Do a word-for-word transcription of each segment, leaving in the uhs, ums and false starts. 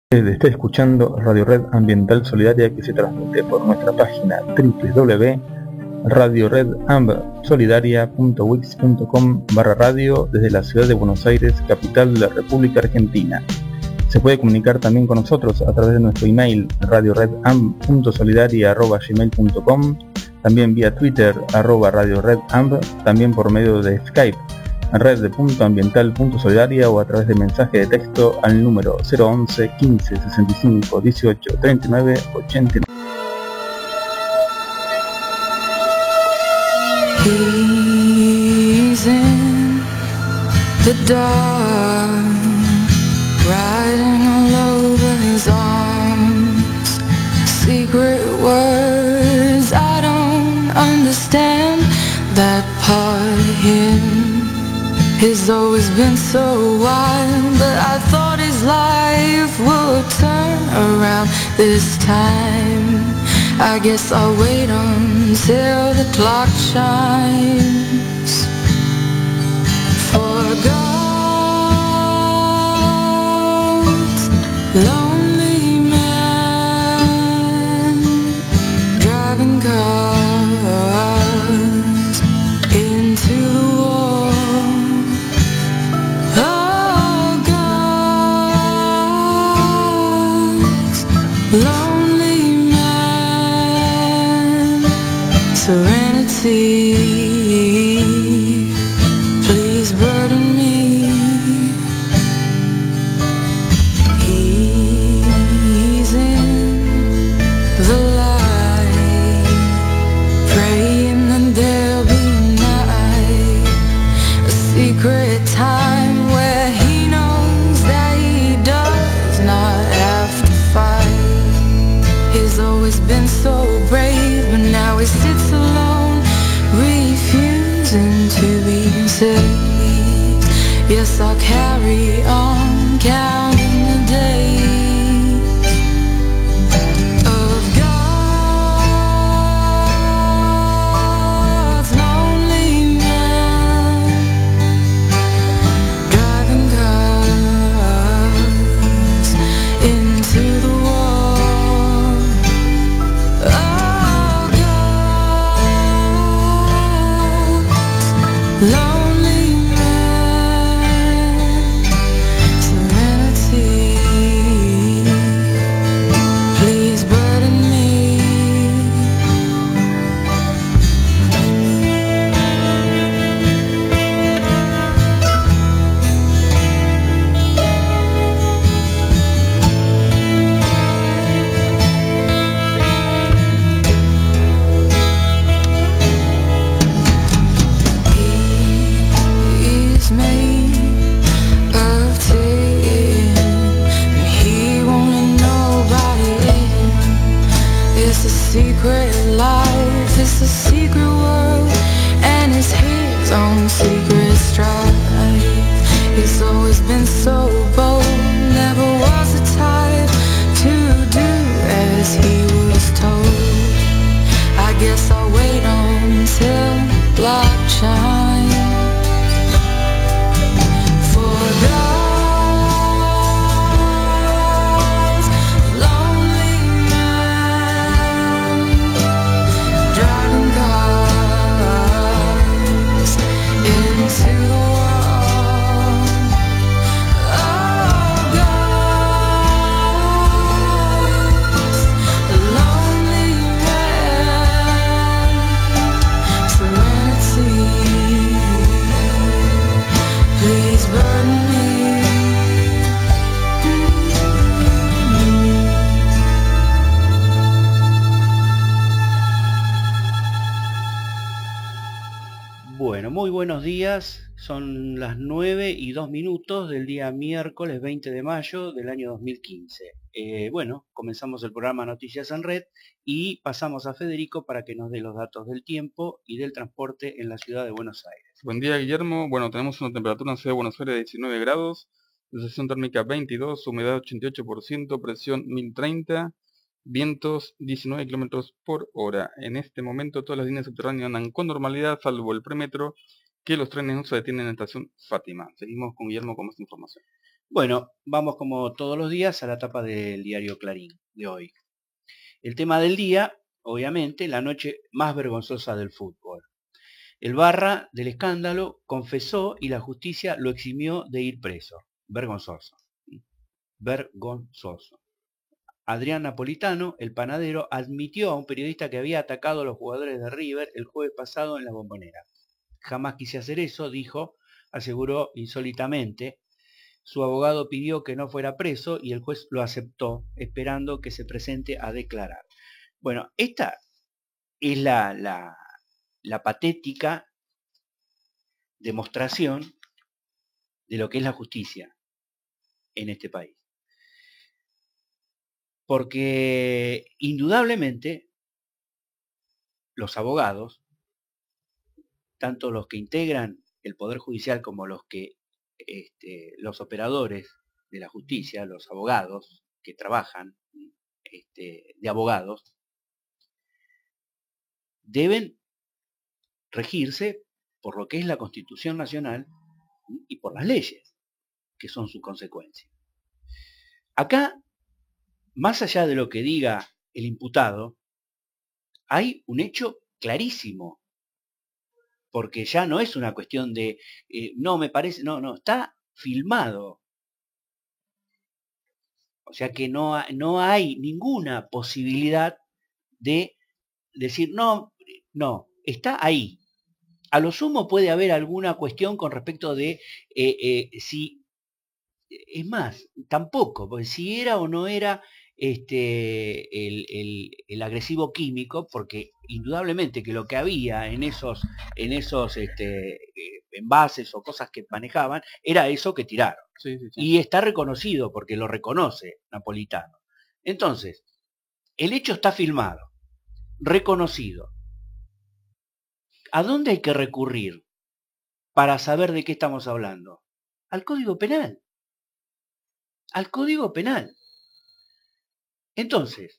Está escuchando Radio Red Ambiental Solidaria, que se transmite por nuestra página doble u doble u doble u punto radio red amb solidaria punto wix punto com barra radio desde la ciudad de Buenos Aires, capital de la República Argentina. Se puede comunicar también con nosotros a través de nuestro email radio red amb punto solidaria arroba gmail punto com, también vía Twitter arroba radio red amb, también por medio de Skype red punto ambiental punto solidaria o a través de mensaje de texto al número cero once quince sesenta y cinco dieciocho treinta y nueve ochenta y nueve. He's in the dark, riding all over his arms, secret words I don't understand. That part of him has always been so wild, but I thought his life would turn around this time. I guess I'll wait until the clock chimes. For God's lonely man, driving cars into the wall. Oh, God's lonely man, serenity, please burden me. He's in the light, praying that there'll be night, a secret time where he knows that he does not have to fight. He's always been so brave, but now he sits alone, refusing to be saved. Yes, I'll carry on counting the days of God's lonely man, driving cars into the wall. Oh, God's lonely man, serenity, please burden me. He's made of tin, and he won't let nobody in. It's a secret life, it's a secret world, and it's his own secret strife. He's always been so bold, never was the type to do as he was told. I guess I'll wait until block chimes. For God's lonely man, driving cars into the wall. Oh, God's lonely man, serenity, please burn me. Bueno, muy buenos días. Son las nueve y dos minutos del día miércoles veinte de mayo del año dos mil quince. Eh, bueno, comenzamos el programa Noticias en Red y pasamos a Federico para que nos dé los datos del tiempo y del transporte en la ciudad de Buenos Aires. Buen día, Guillermo. Bueno, tenemos una temperatura en la ciudad de Buenos Aires de diecinueve grados, sensación térmica veintidós, humedad ochenta y ocho por ciento, presión mil treinta, vientos diecinueve kilómetros por hora. En este momento todas las líneas subterráneas andan con normalidad, salvo el premetro, que los trenes no se detienen en la estación Fátima. Seguimos con Guillermo con más información. Bueno, vamos como todos los días a la tapa del diario Clarín de hoy. El tema del día, obviamente, la noche más vergonzosa del fútbol. El Barra del escándalo confesó y la justicia lo eximió de ir preso. Vergonzoso. Vergonzoso. Adrián Napolitano, el panadero, admitió a un periodista que había atacado a los jugadores de River el jueves pasado en la Bombonera. Jamás quise hacer eso, dijo, aseguró insólitamente. Su abogado pidió que no fuera preso y el juez lo aceptó, esperando que se presente a declarar. Bueno, esta es la, la, la patética demostración de lo que es la justicia en este país. Porque indudablemente los abogados, tanto los que integran el Poder Judicial como los que este, los operadores de la justicia, los abogados que trabajan este, de abogados, deben regirse por lo que es la Constitución Nacional y por las leyes, que son su consecuencia. Acá, más allá de lo que diga el imputado, hay un hecho clarísimo, porque ya no es una cuestión de, eh, no me parece, no, no, está filmado. O sea que no, no hay ninguna posibilidad de decir, no, no, está ahí. A lo sumo puede haber alguna cuestión con respecto de eh, eh, si, es más, tampoco, porque si era o no era este, el, el, el agresivo químico, porque indudablemente que lo que había en esos, en esos este, envases o cosas que manejaban, era eso que tiraron. Sí, sí, sí. Y está reconocido, porque lo reconoce Napolitano. Entonces, el hecho está filmado, reconocido. ¿A dónde hay que recurrir para saber de qué estamos hablando? Al Código Penal. Al Código Penal. Entonces,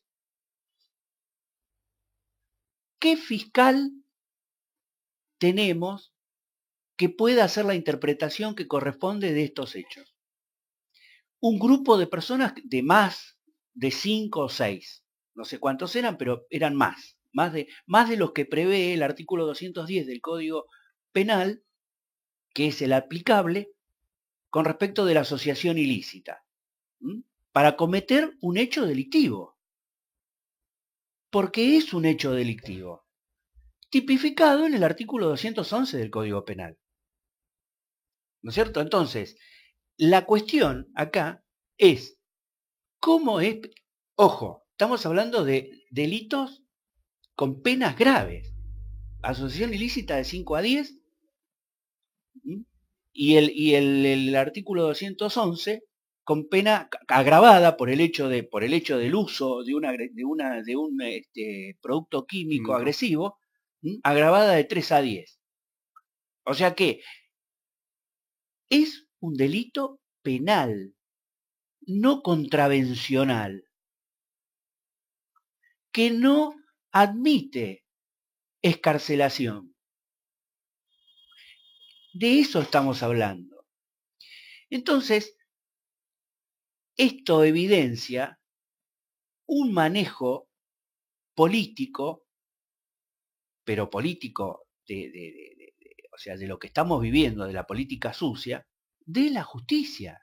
¿qué fiscal tenemos que pueda hacer la interpretación que corresponde de estos hechos? Un grupo de personas de más de cinco o seis, no sé cuántos eran, pero eran más, más de, más de los que prevé el artículo doscientos diez del Código Penal, que es el aplicable con respecto de la asociación ilícita, ¿m? Para cometer un hecho delictivo. Porque es un hecho delictivo, tipificado en el artículo doscientos once del Código Penal. ¿No es cierto? Entonces, la cuestión acá es, ¿cómo es? Ojo, estamos hablando de delitos con penas graves. Asociación ilícita de cinco a diez, ¿m? y, el, y el, el artículo doscientos once con pena agravada por el hecho de por el hecho del uso de una de una de un este, producto químico No. agresivo, ¿m? Agravada de tres a diez. O sea que es un delito penal, no contravencional, que no admite excarcelación. De eso estamos hablando. Entonces, esto evidencia un manejo político, pero político de, de, de, de, de, o sea, de lo que estamos viviendo, de la política sucia, de la justicia.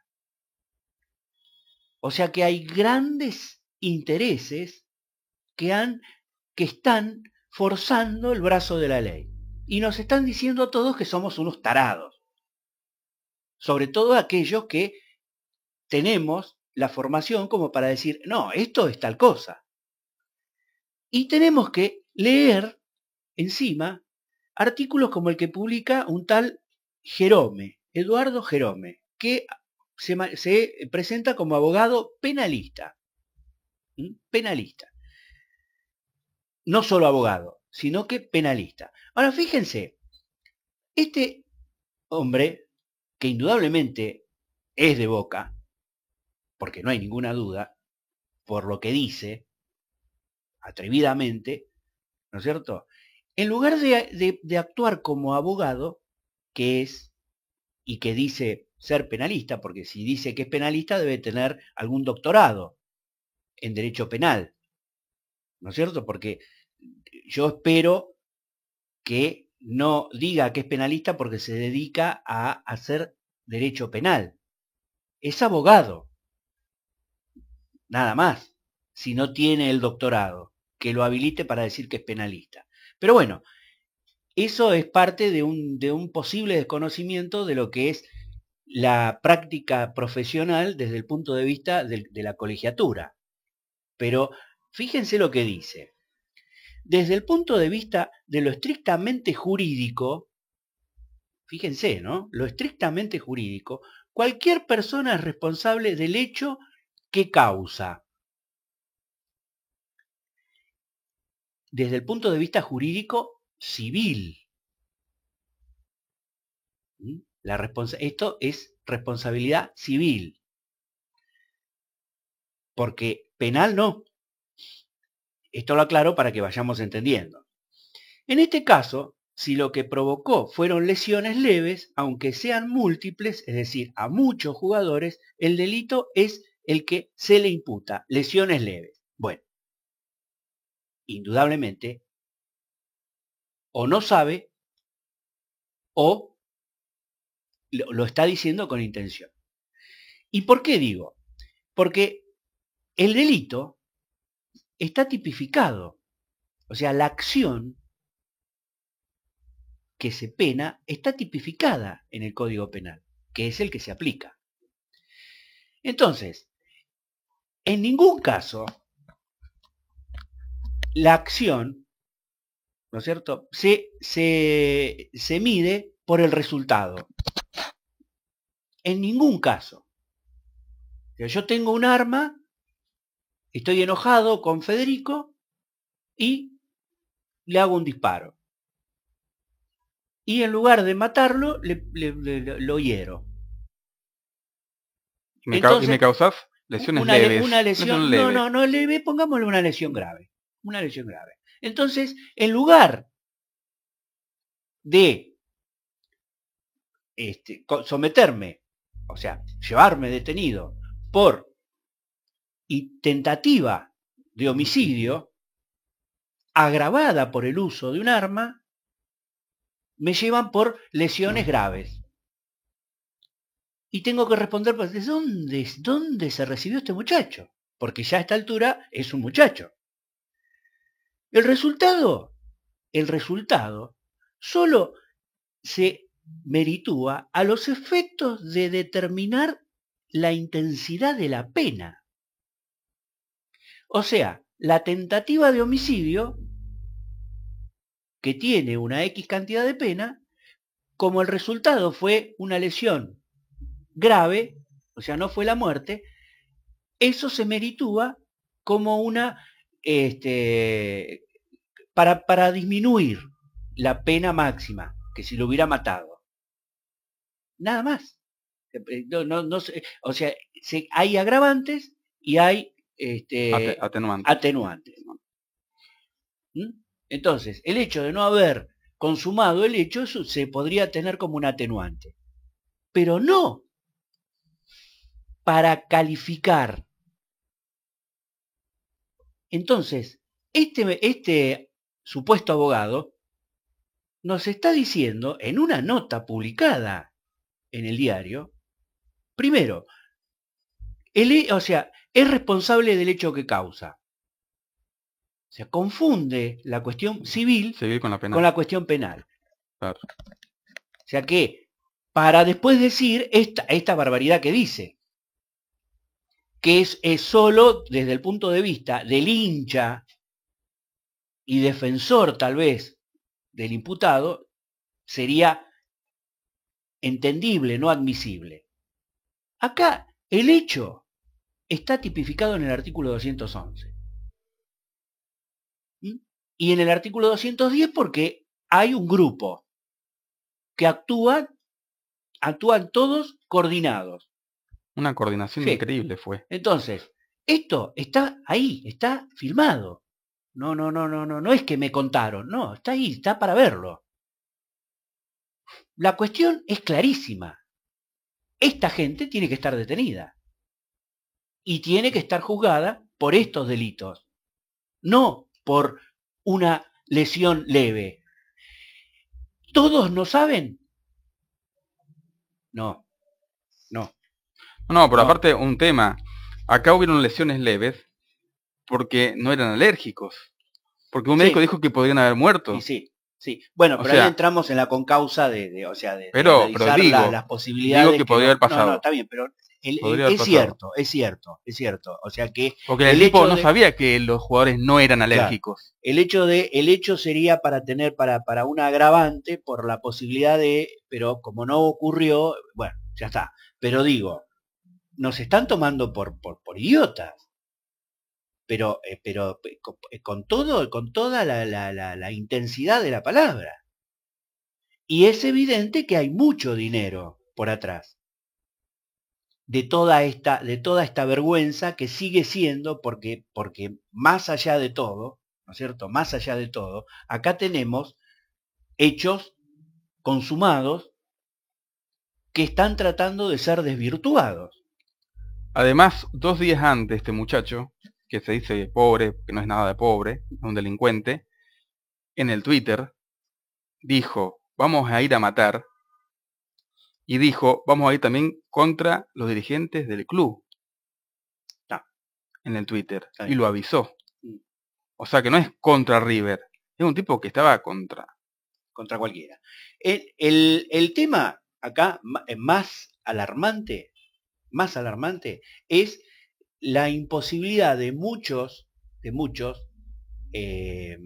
O sea que hay grandes intereses que, han, que están forzando el brazo de la ley. Y nos están diciendo a todos que somos unos tarados. Sobre todo aquellos que tenemos la formación como para decir, no, esto es tal cosa. Y tenemos que leer encima artículos como el que publica un tal Jerome, Eduardo Jerome, que se, se presenta como abogado penalista. ¿Mm? Penalista. No solo abogado, sino que penalista. Ahora, fíjense, este hombre, que indudablemente es de Boca, porque no hay ninguna duda, por lo que dice, atrevidamente, ¿no es cierto? En lugar de, de, de actuar como abogado, que es, y que dice ser penalista, porque si dice que es penalista debe tener algún doctorado en derecho penal, ¿no es cierto? Porque yo espero que no diga que es penalista porque se dedica a hacer derecho penal. Es abogado, nada más, si no tiene el doctorado que lo habilite para decir que es penalista. Pero bueno, eso es parte de un, de un posible desconocimiento de lo que es la práctica profesional desde el punto de vista de, de la colegiatura. Pero fíjense lo que dice. Desde el punto de vista de lo estrictamente jurídico, fíjense, ¿no? Lo estrictamente jurídico, cualquier persona es responsable del hecho que causa. Desde el punto de vista jurídico civil. La responsa- esto es responsabilidad civil. Porque penal no. Esto lo aclaro para que vayamos entendiendo. En este caso, si lo que provocó fueron lesiones leves, aunque sean múltiples, es decir, a muchos jugadores, el delito es el que se le imputa, lesiones leves. Bueno, indudablemente, o no sabe, o lo, lo está diciendo con intención. ¿Y por qué digo? Porque el delito está tipificado. O sea, la acción que se pena está tipificada en el Código Penal, que es el que se aplica. Entonces, en ningún caso la acción, ¿no es cierto?, se, se, se mide por el resultado. En ningún caso. Yo tengo un arma, estoy enojado con Federico y le hago un disparo. Y en lugar de matarlo, le, le, le, lo hiero. ¿Me Entonces, ¿Y me causas lesiones una, leves? Una lesión, lesión no, leve. no, no leve, pongámosle una lesión grave. Una lesión grave. Entonces, en lugar de este, someterme, o sea, llevarme detenido por y tentativa de homicidio agravada por el uso de un arma, me llevan por lesiones graves. Y tengo que responder, pues, ¿de dónde, dónde se recibió este muchacho? Porque ya a esta altura es un muchacho. El resultado, el resultado solo se meritúa a los efectos de determinar la intensidad de la pena. O sea, la tentativa de homicidio, que tiene una X cantidad de pena, como el resultado fue una lesión grave, o sea, no fue la muerte, eso se meritúa como una, este, para, para disminuir la pena máxima, que si lo hubiera matado. Nada más. No, no, no, o sea, se, hay agravantes y hay este, atenuantes. atenuantes. ¿Mm? Entonces, el hecho de no haber consumado el hecho eso se podría tener como un atenuante. Pero no para calificar. Entonces, este, este supuesto abogado nos está diciendo en una nota publicada en el diario, primero, el, o sea, es responsable del hecho que causa. O sea, confunde la cuestión civil, civil con, la con la cuestión penal. Claro. O sea que, para después decir esta, esta barbaridad que dice, que es, es solo desde el punto de vista del hincha y defensor tal vez del imputado, sería entendible, no admisible. Acá el hecho está tipificado en el artículo doscientos once. ¿Mm? Y en el artículo doscientos diez porque hay un grupo que actúa, actúan todos coordinados. Una coordinación sí. increíble fue. Entonces, esto está ahí, está filmado. No, no, no, no, no, no es que me contaron, no, está ahí, está para verlo. La cuestión es clarísima. esta gente tiene que estar detenida y tiene que estar juzgada por estos delitos, no por una lesión leve. ¿Todos no saben? No, no. No, pero No. aparte un tema, acá hubieron lesiones leves porque no eran alérgicos, porque un Sí. médico dijo que podrían haber muerto. Y sí, sí. Bueno, O pero sea, ahí entramos en la concausa de, de o sea, de, de pero, pero analizar digo, la- las posibilidades. digo que podría no, haber pasado. No, no, está bien, pero el- el- Podría haber es pasado. cierto, es cierto, es cierto. O sea que Porque el, el tipo hecho no de- sabía que los jugadores no eran alérgicos. el hecho de, el hecho sería para tener, para, para un agravante por la posibilidad de, pero como no ocurrió, bueno, ya está. Pero digo, nos están tomando por, por, por idiotas. Pero, eh, pero eh, con, eh, con todo, con toda la, la, la, la intensidad de la palabra. Y es evidente que hay mucho dinero por atrás de toda esta, de toda esta vergüenza que sigue siendo, porque, porque más allá de todo, ¿no es cierto? Más allá de todo, acá tenemos hechos consumados que están tratando de ser desvirtuados. Además, dos días antes, este muchacho, que se dice pobre, que no es nada de pobre, es un delincuente, en el Twitter, dijo, vamos a ir a matar, y dijo, vamos a ir también contra los dirigentes del club, Ah, en el Twitter, está y bien. lo avisó. Mm. O sea que no es contra River, es un tipo que estaba contra. Contra cualquiera. El, el, el tema acá ma- eh, más alarmante, más alarmante, es la imposibilidad de muchos, de muchos eh,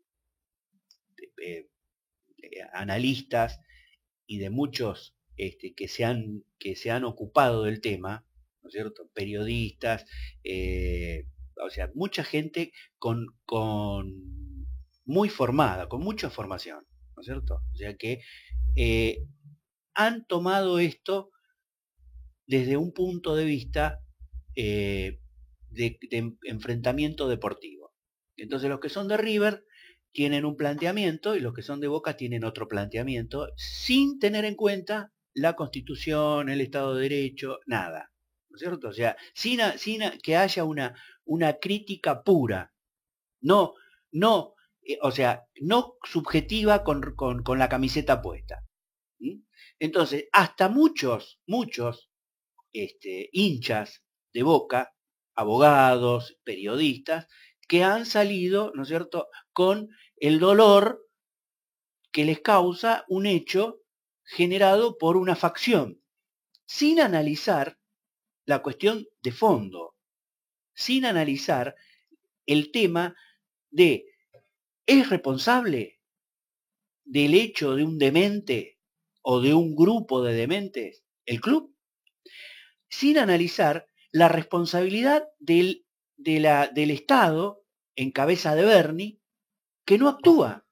eh, eh, analistas y de muchos este, que, se han, que se han ocupado del tema, ¿no es cierto? Periodistas, eh, o sea, mucha gente con, con muy formada, con mucha formación, ¿no es cierto? O sea que eh, han tomado esto desde un punto de vista eh, de, de enfrentamiento deportivo. Entonces los que son de River tienen un planteamiento y los que son de Boca tienen otro planteamiento sin tener en cuenta la Constitución, el Estado de Derecho, nada. ¿No es cierto? O sea, sin, a- sin a- que haya una, una crítica pura, no, no, eh, o sea, no subjetiva con, con, con la camiseta puesta. ¿Mm? Entonces, hasta muchos, muchos este, hinchas de Boca, abogados, periodistas, que han salido, ¿no es cierto?, con el dolor que les causa un hecho generado por una facción, sin analizar la cuestión de fondo, sin analizar el tema de, ¿es responsable del hecho de un demente o de un grupo de dementes el club? Sin analizar la responsabilidad del, de la, del Estado, en cabeza de Bernie, que no actúa.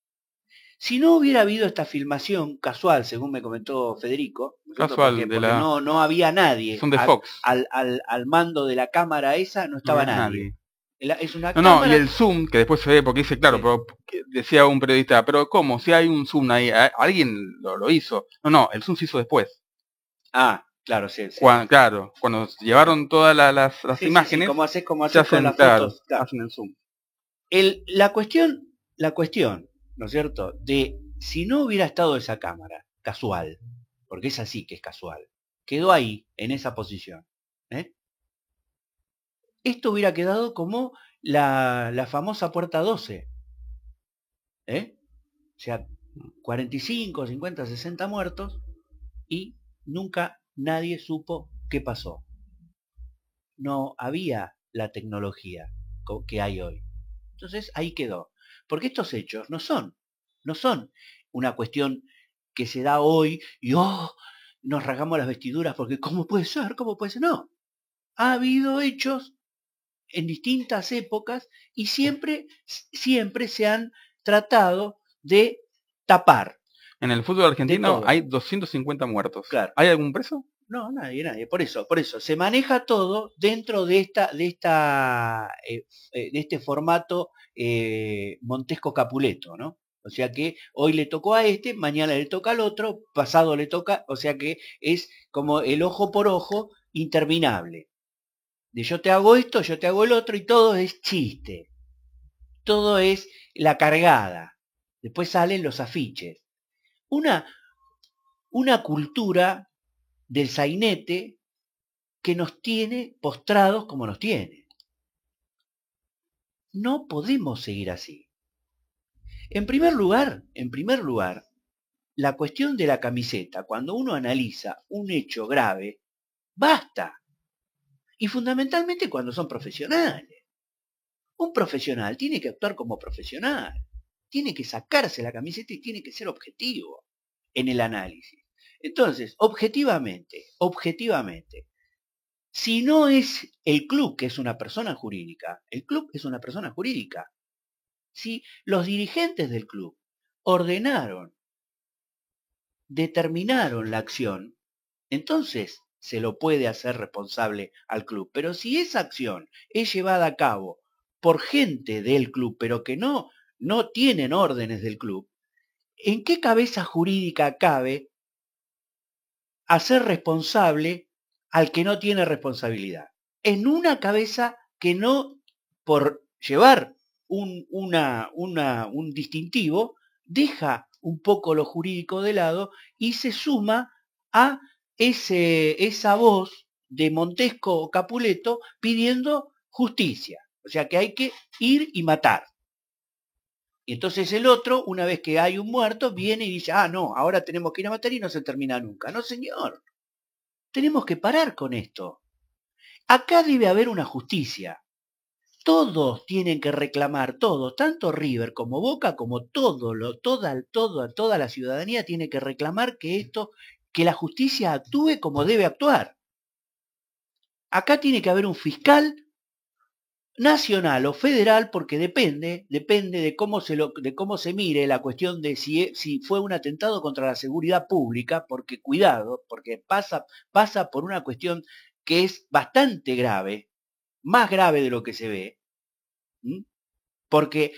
Si no hubiera habido esta filmación casual, según me comentó Federico, ¿no es cierto? Casual, porque, de porque la... no, no había nadie Son de al, Fox. al, al, al mando de la cámara esa, no No estaba había nadie. nadie. Es una No, no, y cámara... el Zoom, que después se ve, porque dice, claro, Sí. pero que decía un periodista, pero ¿cómo? Si hay un Zoom ahí, ¿a- alguien lo, lo hizo. No, no, el Zoom se hizo después. Ah, claro, sí. sí. Cuan- claro, cuando llevaron todas la- las, las Sí, sí, sí, imágenes, como haces, como se haces con hacen, las claro, fotos. Claro. hacen el Zoom. El, la cuestión, la cuestión, ¿no es cierto?, de si no hubiera estado esa cámara, casual, porque es así que es casual, quedó ahí, en esa posición, ¿eh? Esto hubiera quedado como la, la famosa puerta doce, ¿eh? O sea, cuarenta y cinco, cincuenta, sesenta muertos y nunca nadie supo qué pasó. No había la tecnología que hay hoy. Entonces ahí quedó. Porque estos hechos no son, no son una cuestión que se da hoy y oh, nos rasgamos las vestiduras porque ¿cómo puede ser? ¿Cómo puede ser? No. Ha habido hechos en distintas épocas y siempre, siempre se han tratado de tapar. En el fútbol argentino hay doscientos cincuenta muertos. Claro. ¿Hay algún preso? No, nadie, nadie. Por eso, por eso, se maneja todo dentro de esta, de esta, eh, de este formato eh, Montesco Capuleto, ¿no? O sea que hoy le tocó a este, mañana le toca al otro, pasado le toca, o sea que es como el ojo por ojo interminable. De yo te hago esto, yo te hago el otro y todo es chiste. Todo es la cargada. Después salen los afiches. Una, una cultura del sainete que nos tiene postrados como nos tiene. No podemos seguir así. En primer lugar, en primer lugar, la cuestión de la camiseta, cuando uno analiza un hecho grave, basta. Y fundamentalmente cuando son profesionales. Un profesional tiene que actuar como profesional. Tiene que sacarse la camiseta y tiene que ser objetivo en el análisis. Entonces, objetivamente, objetivamente, si no es el club que es una persona jurídica, el club es una persona jurídica. Si los dirigentes del club ordenaron, determinaron la acción, entonces se lo puede hacer responsable al club. Pero si esa acción es llevada a cabo por gente del club, pero que no, no tienen órdenes del club, ¿en qué cabeza jurídica cabe hacer responsable al que no tiene responsabilidad? En una cabeza que no, por llevar un, una, una, un distintivo, deja un poco lo jurídico de lado y se suma a ese, esa voz de Montesco o Capuleto pidiendo justicia. O sea que hay que ir y matar. Y entonces el otro, una vez que hay un muerto, viene y dice, ah, no, ahora tenemos que ir a matar y no se termina nunca. No, señor. Tenemos que parar con esto. Acá debe haber una justicia. Todos tienen que reclamar, todos, tanto River como Boca, como todo, lo, toda, toda, toda la ciudadanía tiene que reclamar que esto, que la justicia actúe como debe actuar. Acá tiene que haber un fiscal nacional o federal, porque depende, depende de cómo se lo, de cómo se mire la cuestión de si, si fue un atentado contra la seguridad pública, porque cuidado, porque pasa, pasa por una cuestión que es bastante grave, más grave de lo que se ve, ¿m? Porque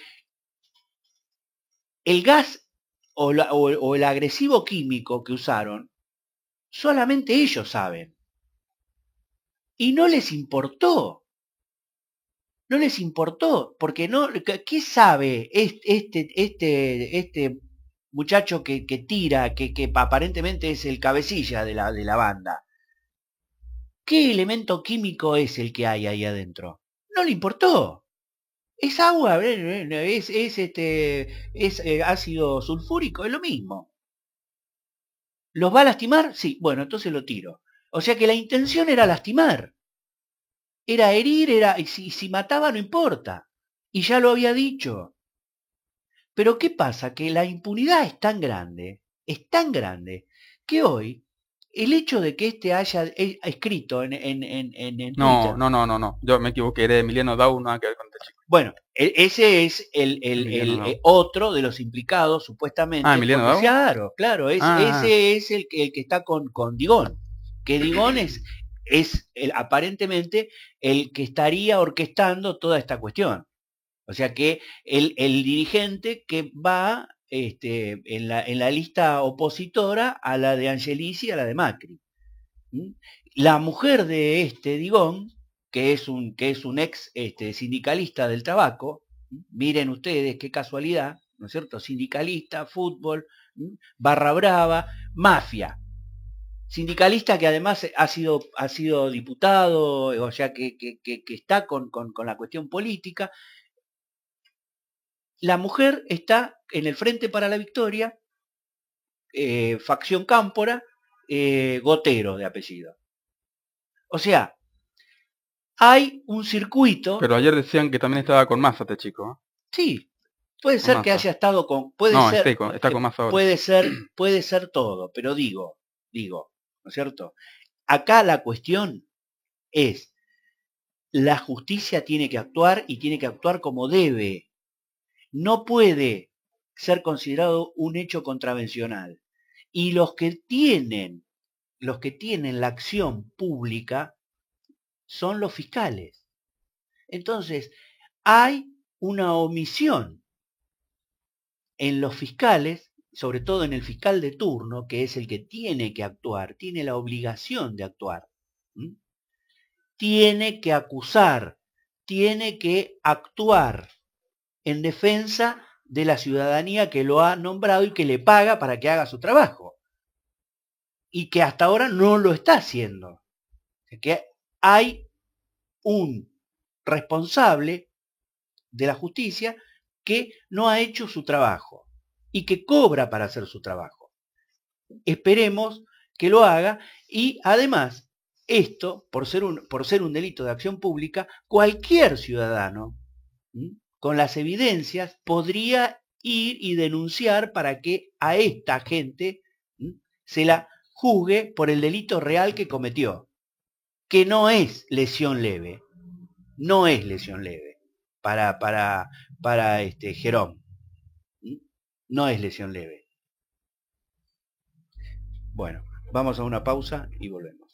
el gas o, la, o, o el agresivo químico que usaron, solamente ellos saben. Y no les importó. No les importó, porque no, ¿qué sabe este, este, este muchacho que, que tira, que, que aparentemente es el cabecilla de la, de la banda? ¿Qué elemento químico es el que hay ahí adentro? No le importó. Es agua, es, es, este, es eh, ácido sulfúrico, es lo mismo. ¿Los va a lastimar? Sí, bueno, entonces lo tiro. O sea que la intención era lastimar. Era herir, era, y si, si mataba no importa. Y ya lo había dicho. Pero ¿qué pasa? Que la impunidad es tan grande, es tan grande, que hoy el hecho de que este haya escrito en, en, en, en No, Twitter... no, no, no, no. Yo me equivoqué, era Emiliano Dau, nada que ver con este chico. Bueno, ese es el, el, el, el otro de los implicados, supuestamente. Ah, Emiliano porque, Dau. Claro, claro, es, Ah, ese es el, el que está con, con Digón. Que Digón es, es el, aparentemente el que estaría orquestando toda esta cuestión. O sea que el, el dirigente que va este, en, la, en la lista opositora a la de Angelici, a la de Macri. ¿Mm? La mujer de este Digón, que es un, que es un ex este, sindicalista del tabaco, ¿Mm? Miren ustedes qué casualidad, ¿no es cierto? Sindicalista, fútbol, ¿Mm? barra brava, mafia. Sindicalista que además ha sido, ha sido diputado, o sea que, que, que, que está con, con, con la cuestión política. La mujer está en el Frente para la Victoria, eh, facción Cámpora, eh, Gotero de apellido. O sea, hay un circuito... Pero ayer decían que también estaba con Massa este chico. Sí, puede con ser Massa. que haya estado con... Puede no, ser, esté con, está con Massa ahora. Puede ser, puede ser todo, pero digo, digo, ¿no es cierto? Acá la cuestión es, la justicia tiene que actuar y tiene que actuar como debe. No puede ser considerado un hecho contravencional. Y los que tienen, los que tienen la acción pública son los fiscales. Entonces, hay una omisión en los fiscales, sobre todo en el fiscal de turno, que es el que tiene que actuar, tiene la obligación de actuar. ¿Mm? Tiene que acusar, tiene que actuar en defensa de la ciudadanía que lo ha nombrado y que le paga para que haga su trabajo. Y que hasta ahora no lo está haciendo. Que hay un responsable de la justicia que no ha hecho su trabajo y que cobra para hacer su trabajo. Esperemos que lo haga y además esto, por ser un, por ser un delito de acción pública, cualquier ciudadano ¿sí? con las evidencias podría ir y denunciar para que a esta gente ¿sí? se la juzgue por el delito real que cometió, que no es lesión leve, no es lesión leve para, para, para este Jerón, ¿sí? no es lesión leve. Bueno, vamos a una pausa y volvemos.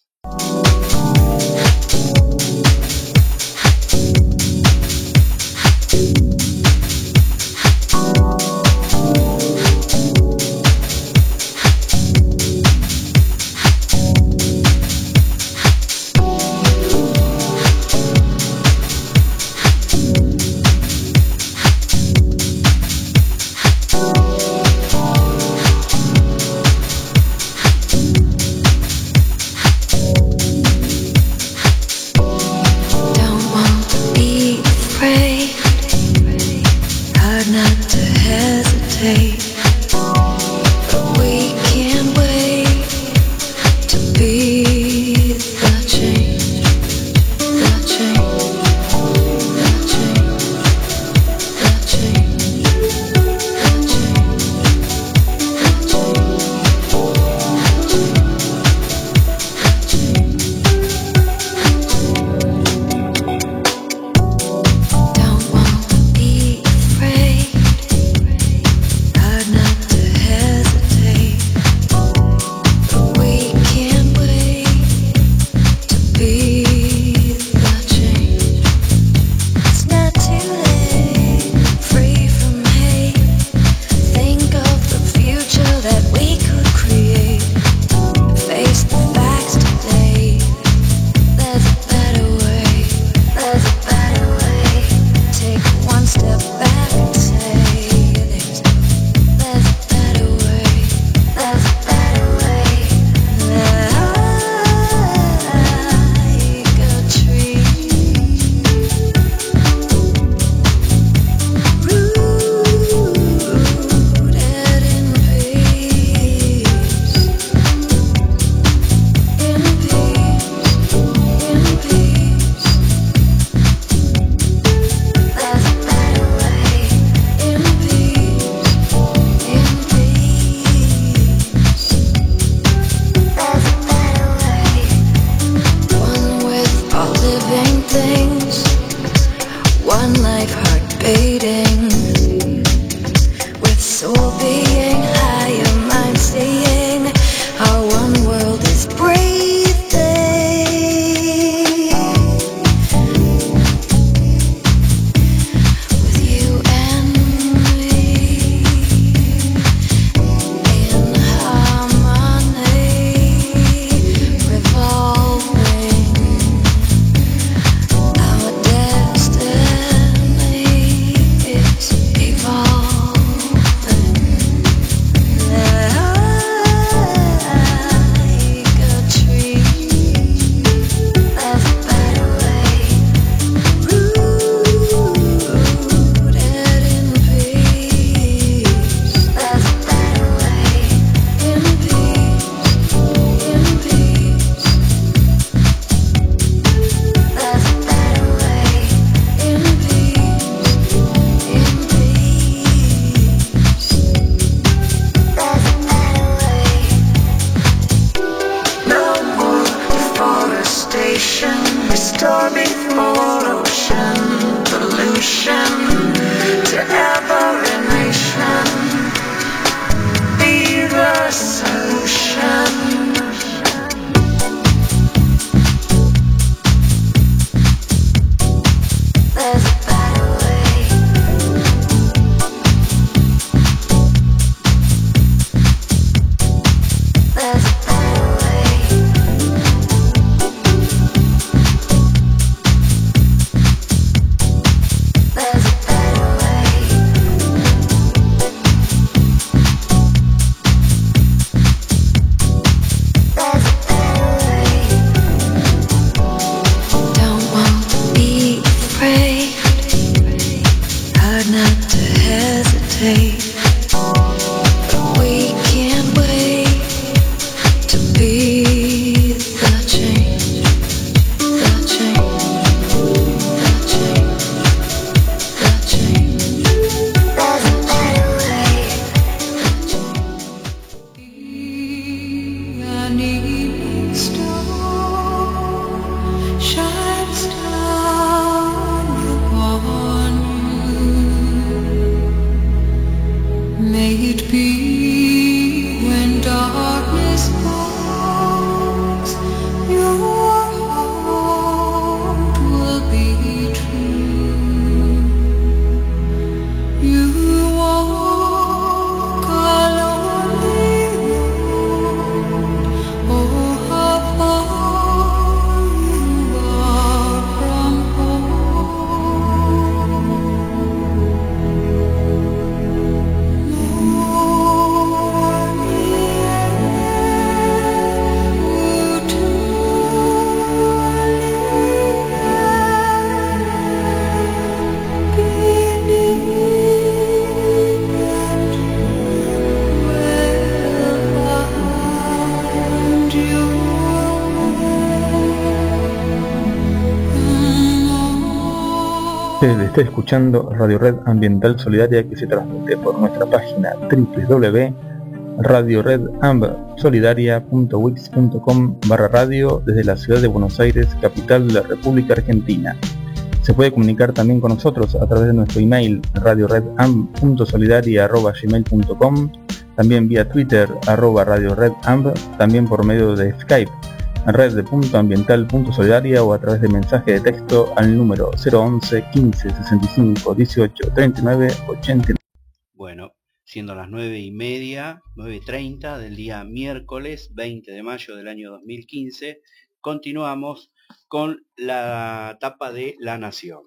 Usted está escuchando Radio Red Ambiental Solidaria, que se transmite por nuestra página doble u doble u doble u punto radio red amb solidaria punto wix punto com barra radio desde la ciudad de Buenos Aires, capital de la República Argentina. Se puede comunicar también con nosotros a través de nuestro email radio red amb punto solidaria arroba gmail punto com, también vía Twitter arroba radio red amb, también por medio de Skype red punto ambiental punto solidaria o a través de mensaje de texto al número cero once quince sesenta y cinco dieciocho treinta y nueve ochenta y nueve. Bueno, siendo las nueve y media, nueve y treinta del día miércoles veinte de mayo del año dos mil quince, continuamos con la tapa de La Nación.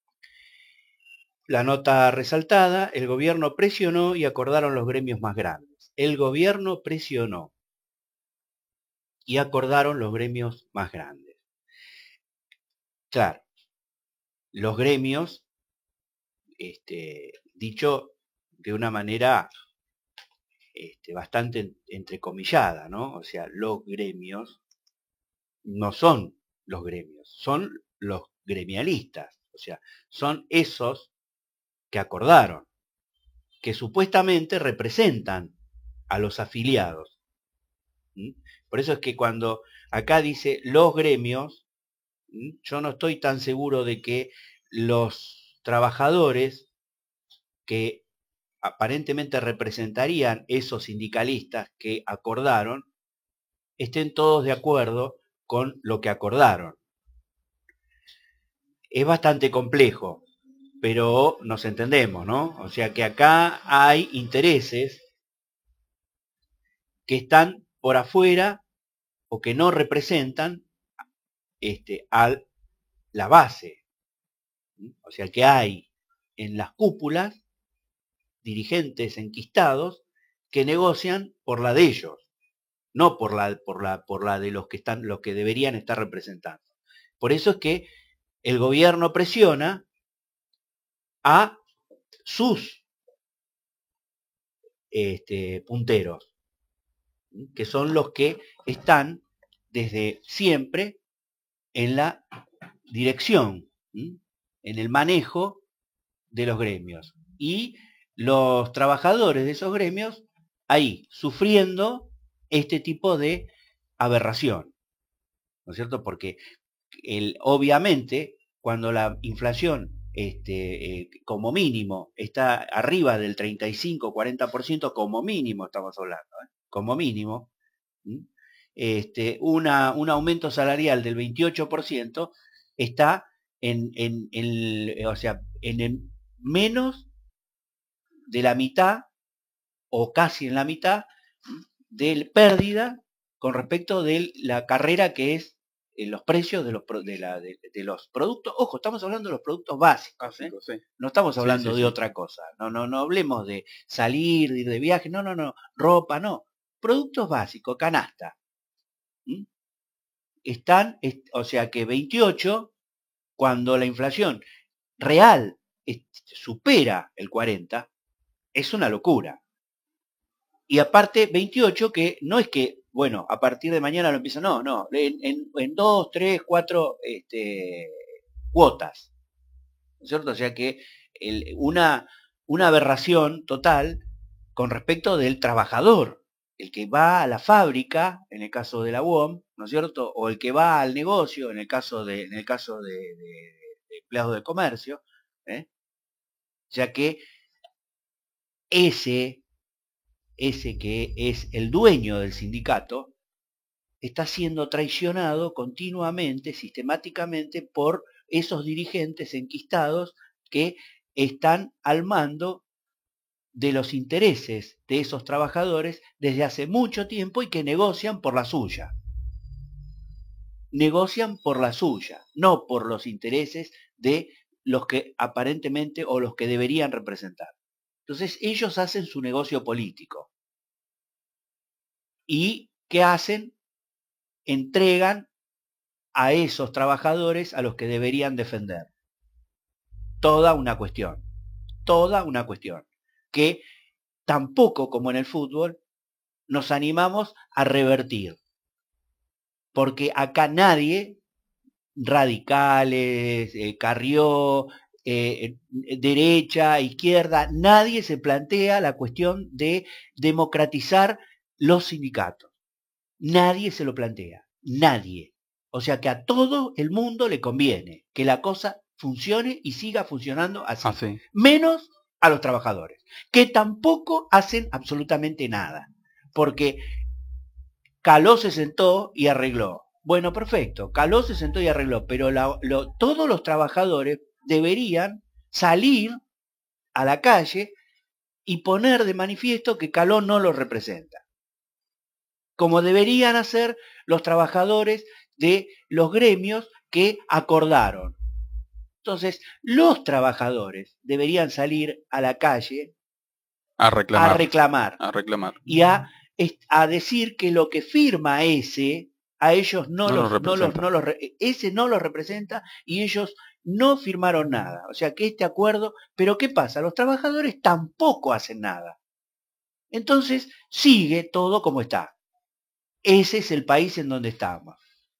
La nota resaltada: el gobierno presionó y acordaron los gremios más grandes. El gobierno presionó y acordaron los gremios más grandes. Claro, los gremios, este, dicho de una manera este, bastante entrecomillada, ¿no? O sea, los gremios no son los gremios, son los gremialistas, o sea, son esos que acordaron, que supuestamente representan a los afiliados. ¿Mm? Por eso es que cuando acá dice los gremios, ¿Mm? yo no estoy tan seguro de que los trabajadores que aparentemente representarían esos sindicalistas que acordaron estén todos de acuerdo con lo que acordaron. Es bastante complejo, pero nos entendemos, ¿no? O sea que acá hay intereses que están por afuera o que no representan este, a la base. O sea que hay en las cúpulas dirigentes enquistados que negocian por la de ellos, no por la, por la, por la de los que están, los que deberían estar representando. Por eso es que el gobierno presiona a sus este, punteros, que son los que están desde siempre en la dirección, en el manejo de los gremios. Y los trabajadores de esos gremios ahí, sufriendo este tipo de aberración, ¿no es cierto? Porque el, obviamente, cuando la inflación este, eh, como mínimo está arriba del treinta y cinco a cuarenta por ciento, como mínimo estamos hablando, ¿eh? Como mínimo, este, una, un aumento salarial del veintiocho por ciento está en, en, en, o sea, en el menos de la mitad o casi en la mitad de pérdida con respecto de la carrera que es en los precios de los, de, la, de, de los productos. Ojo, estamos hablando de los productos básicos, ¿eh? Sí. No estamos hablando sí, sí, de sí. otra cosa. No, no, no hablemos de salir, de ir de viaje, no, no, no, ropa, no. Productos básicos, canasta. ¿Mm? Están, o sea que veintiocho, cuando la inflación real supera el cuarenta, es una locura. Y aparte veintiocho, que no es que, bueno, a partir de mañana lo empiezan, no, no, en, en, en dos, tres, cuatro este, cuotas, ¿no es cierto? O sea que el, una, una aberración total con respecto del trabajador, el que va a la fábrica, en el caso de la U O M, ¿no es cierto? O el que va al negocio, en el caso de, en el caso de, de, de empleados de comercio, ¿eh? Ya que ese... ese que es el dueño del sindicato, está siendo traicionado continuamente, sistemáticamente, por esos dirigentes enquistados que están al mando de los intereses de esos trabajadores desde hace mucho tiempo y que negocian por la suya. Negocian por la suya, no por los intereses de los que aparentemente o los que deberían representar. Entonces ellos hacen su negocio político. ¿Y qué hacen? Entregan a esos trabajadores a los que deberían defender. Toda una cuestión. Toda una cuestión. Que tampoco, como en el fútbol, nos animamos a revertir. Porque acá nadie, radicales, eh, Carrió, eh, derecha, izquierda, nadie se plantea la cuestión de democratizar los sindicatos. Nadie se lo plantea, nadie. O sea que a todo el mundo le conviene que la cosa funcione y siga funcionando así, Así. menos a los trabajadores, que tampoco hacen absolutamente nada, porque Caló se sentó y arregló. Bueno, perfecto, Caló se sentó y arregló, pero la, lo, todos los trabajadores deberían salir a la calle y poner de manifiesto que Caló no los representa, como deberían hacer los trabajadores de los gremios que acordaron. Entonces, los trabajadores deberían salir a la calle A reclamar. a reclamar, A reclamar. y a, a decir que lo que firma ese, a ellos no, No los, los no los, no los, ese no los representa y ellos no firmaron nada. O sea que este acuerdo, pero ¿qué pasa? Los trabajadores tampoco hacen nada. Entonces, sigue todo como está. Ese es el país en donde estamos.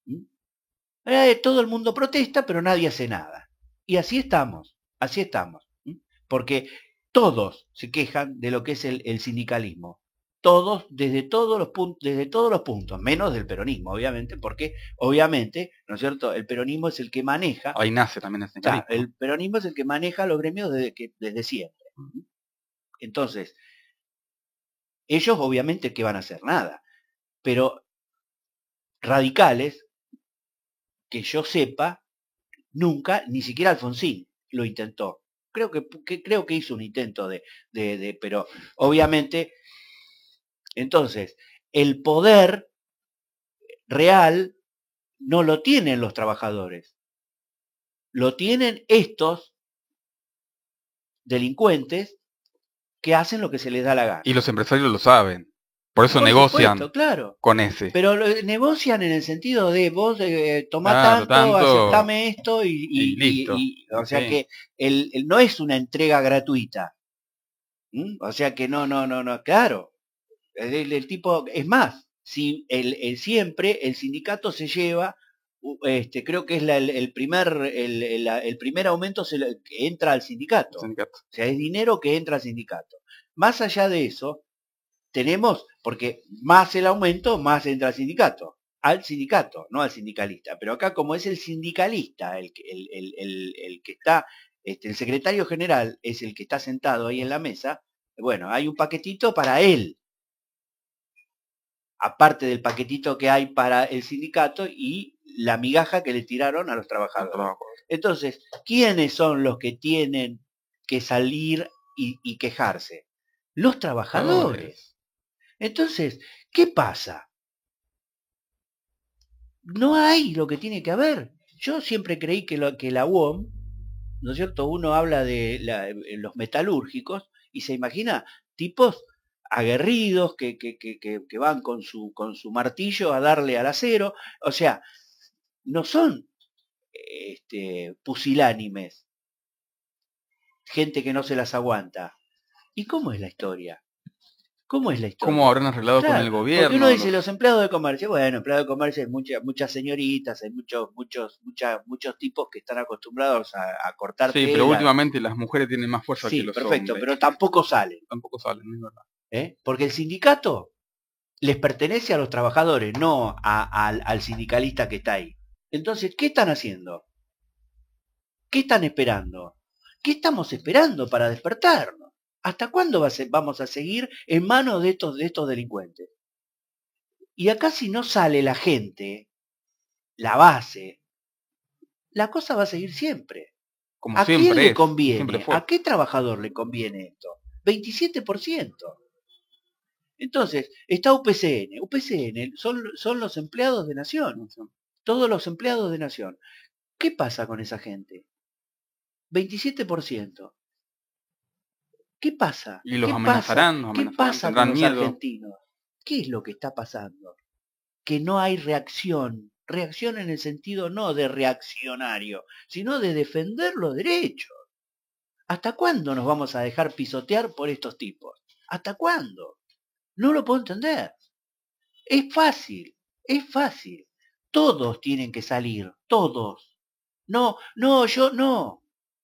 ¿Mm? Todo el mundo protesta, pero nadie hace nada. Y así estamos, así estamos. ¿Mm? Porque todos se quejan de lo que es el, el sindicalismo. Todos, desde todos los puntos, desde todos los puntos, menos del peronismo, obviamente, porque obviamente, ¿no es cierto? El peronismo es el que maneja. Ahí nace también el sindicalismo. Claro, el peronismo es el que maneja los gremios desde, que, desde siempre. Entonces, ellos obviamente que van a hacer nada, pero radicales, que yo sepa, nunca, ni siquiera Alfonsín lo intentó. Creo que, que creo que hizo un intento de, de, de, pero obviamente, entonces, el poder real no lo tienen los trabajadores, lo tienen estos delincuentes que hacen lo que se les da la gana. Y los empresarios lo saben. Por eso Por negocian supuesto, claro. con ese. Pero lo, negocian en el sentido de vos eh, tomá Claro, tanto, tanto, aceptame esto y, y, y listo. Y, y, o sea Sí. que el, el, no es una entrega gratuita. ¿Mm? O sea que no, no, no, no, claro. El, el tipo, es más, si el, el siempre el sindicato se lleva, este, creo que es la, el, el primer, el, el, el primer aumento se le, que entra al sindicato. sindicato. O sea, es dinero que entra al sindicato. Más allá de eso, tenemos, porque más el aumento, más entra al sindicato. Al sindicato, no al sindicalista. Pero acá como es el sindicalista, el, el, el, el, el que está, este, el secretario general es el que está sentado ahí en la mesa, bueno, hay un paquetito para él. Aparte del paquetito que hay para el sindicato y la migaja que le tiraron a los trabajadores. Entonces, ¿quiénes son los que tienen que salir y, y quejarse? Los trabajadores. Entonces, ¿qué pasa? No hay lo que tiene que haber. Yo siempre creí que, lo, que la U O M, ¿no es cierto? Uno habla de la, los metalúrgicos y se imagina tipos aguerridos que, que, que, que van con su, con su martillo a darle al acero. O sea, no son este, pusilánimes, gente que no se las aguanta. ¿Y cómo es la historia? ¿Cómo es la historia? ¿Cómo habrán arreglado claro, con el gobierno? Porque uno dice, los... los empleados de comercio, bueno, empleados de comercio hay muchas, muchas señoritas, hay muchos, muchos, muchas, muchos tipos que están acostumbrados a, a cortar Sí, tela. pero últimamente las mujeres tienen más fuerza sí, que los perfecto, hombres. pero tampoco salen. Tampoco salen, es verdad. ¿Eh? Porque el sindicato les pertenece a los trabajadores, no a, a, al sindicalista que está ahí. Entonces, ¿qué están haciendo? ¿Qué están esperando? ¿Qué estamos esperando para despertarnos? ¿Hasta cuándo va a ser, vamos a seguir en manos de estos, de estos delincuentes? Y acá si no sale la gente, la base, la cosa va a seguir siempre. Como ¿A siempre quién le es, conviene? ¿A qué trabajador le conviene esto? veintisiete por ciento. Entonces, está U P C N. U P C N son, son los empleados de Nación. Todos los empleados de Nación. ¿Qué pasa con esa gente? veintisiete por ciento. ¿Qué pasa? Y los ¿Qué amenazarán, pasa? los ¿Qué amenazarán, pasa con los miedo. argentinos? ¿Qué es lo que está pasando? Que no hay reacción. Reacción en el sentido no de reaccionario, sino de defender los derechos. ¿Hasta cuándo nos vamos a dejar pisotear por estos tipos? ¿Hasta cuándo? No lo puedo entender. Es fácil, es fácil. Todos tienen que salir, todos. No, no, yo no.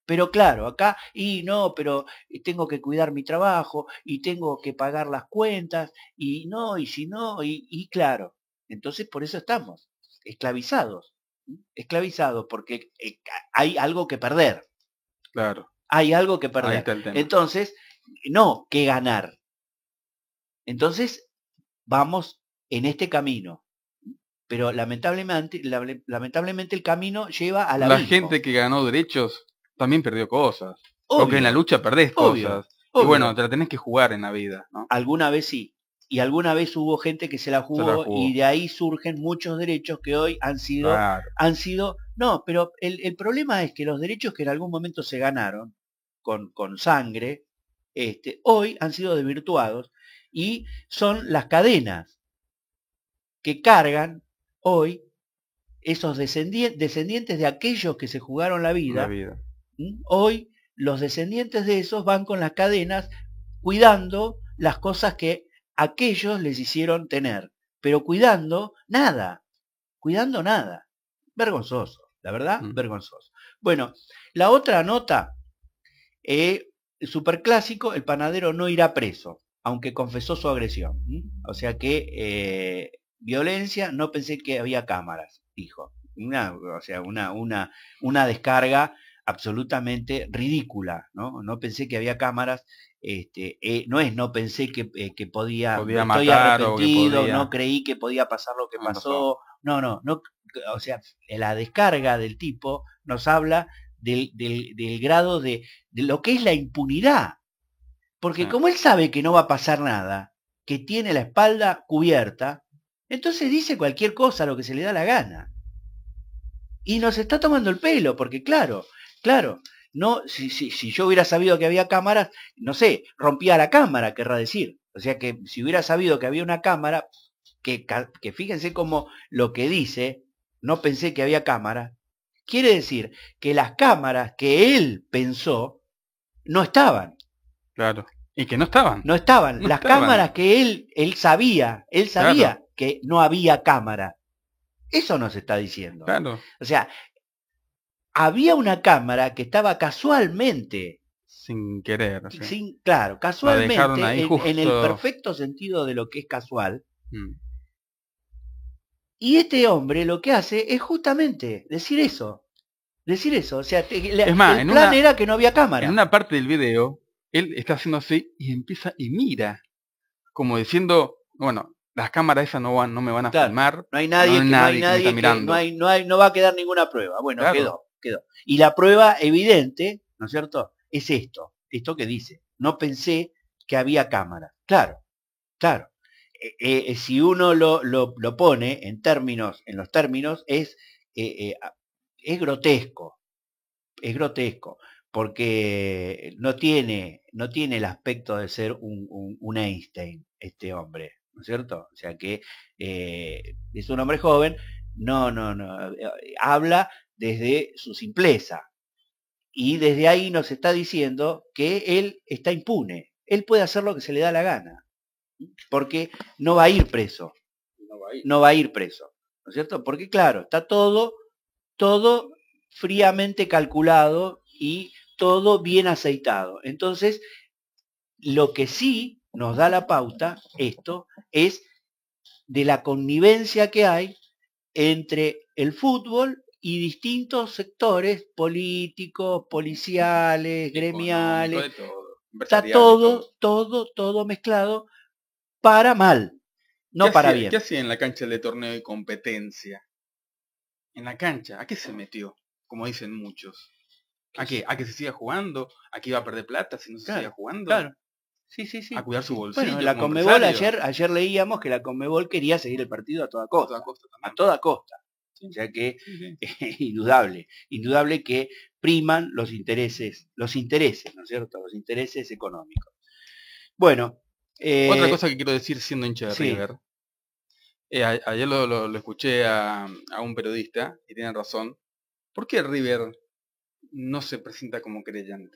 Pero claro, acá, y no, pero tengo que cuidar mi trabajo, y tengo que pagar las cuentas, y no, y si no, y, y claro, entonces por eso estamos esclavizados, esclavizados, porque eh, hay algo que perder, Claro, hay algo que ahí perder. está el tema. Entonces, no que ganar. Entonces, vamos en este camino. Pero lamentablemente, la- lamentablemente el camino lleva al La abismo. gente que ganó derechos también perdió cosas. Porque en la Obvio, lucha perdés obvio, cosas. Y obvio. bueno, te la tenés que jugar en la vida, ¿no? Alguna vez sí. Y alguna vez hubo gente que se la Se jugó, la jugó. y de ahí surgen muchos derechos que hoy han sido, Claro, han sido, no, pero el, el problema es que los derechos que en algún momento se ganaron con, con sangre, este, hoy han sido desvirtuados y son las cadenas que cargan hoy esos descendien- descendientes de aquellos que se jugaron la la vida. vida. ¿Mm? Hoy los descendientes de esos van con las cadenas cuidando las cosas que aquellos les hicieron tener, pero cuidando nada, cuidando nada. Vergonzoso, la verdad, Mm. vergonzoso. Bueno, la otra nota, eh, superclásico, el panadero no irá preso, aunque confesó su agresión. ¿Mm? O sea que eh, violencia, no pensé que había cámaras, dijo. Una, o sea, una, una, una descarga absolutamente ridícula, ¿no? No pensé que había cámaras, este, eh, no es no pensé que, eh, que podía, Podía estoy matar o que arrepentido, podía- no creí que podía pasar lo que No pasó, pasó. no, no, no, o sea, la descarga del tipo nos habla del, del, del grado de, de lo que es la impunidad. Porque Sí. como él sabe que no va a pasar nada, que tiene la espalda cubierta, entonces dice cualquier cosa, lo que se le da la gana. Y nos está tomando el pelo, porque claro, claro, no, si, si, si yo hubiera sabido que había cámaras, no sé, rompía la cámara, querrá decir. O sea que si hubiera sabido que había una cámara, que, que fíjense cómo lo que dice, no pensé que había cámara, quiere decir que las cámaras que él pensó no estaban. Claro. Y que no estaban. No estaban. No Las estaban. cámaras que él, él sabía, él sabía Claro. que no había cámara. Eso nos está diciendo. Claro. O sea, había una cámara que estaba casualmente, Sin querer. Sí. sin, claro, La casualmente, dejaron ahí en, justo. en el perfecto sentido de lo que es casual. Mm. Y este hombre lo que hace es justamente decir eso. Decir eso. O sea, te- la- Es más, el en plan una- era que no había cámara. En una parte del video, él está haciendo así y empieza y mira. Como diciendo, bueno, las cámaras esas no van, no me van a Claro, filmar. No hay nadie, no hay que, nadie no hay que me nadie está que mirando. no hay, no hay, no va a quedar ninguna prueba. Bueno, Claro. quedó, quedó. Y la prueba evidente, ¿no es cierto? Es esto, esto que dice. No pensé que había cámara. Claro, claro. Eh, eh, si uno lo, lo, lo pone en términos, en los términos, es, eh, eh, es grotesco. Es grotesco. Porque no tiene, no tiene el aspecto de ser un, un, un Einstein, este hombre. ¿No es cierto? O sea que eh, es un hombre joven, no, no, no, eh, habla desde su simpleza. Y desde ahí nos está diciendo que él está impune. Él puede hacer lo que se le da la gana. Porque no va a ir preso. No va a ir. No va a ir preso. ¿No es cierto? Porque claro, está todo, todo fríamente calculado y todo bien aceitado. Entonces, lo que sí nos da la pauta, esto, es de la connivencia que hay entre el fútbol y distintos sectores políticos, policiales, gremiales. Económico, de todo. Está Empresarial, de todo, todo, todo mezclado para mal, no ¿Qué para hacía, bien. ¿Qué hacía en la cancha de torneo de competencia? En la cancha, ¿a qué se metió? Como dicen muchos. ¿A qué? ¿A que se siga jugando? ¿A que iba a perder plata si no se Claro, siga jugando? Claro. Sí, sí, sí. A cuidar su bolsillo. Bueno, la como Conmebol empresario. ayer, ayer leíamos que la Conmebol quería seguir el partido a toda A costa. toda costa también. A toda costa. Sí. O sea que Sí, sí. indudable, indudable que priman los intereses, los intereses, ¿no es cierto? Los intereses económicos. Bueno, eh, Otra cosa que quiero decir siendo hincha de sí. River. eh, a- ayer lo, lo- lo escuché a, a un periodista y tiene razón. ¿Por qué River no se presenta como creyente?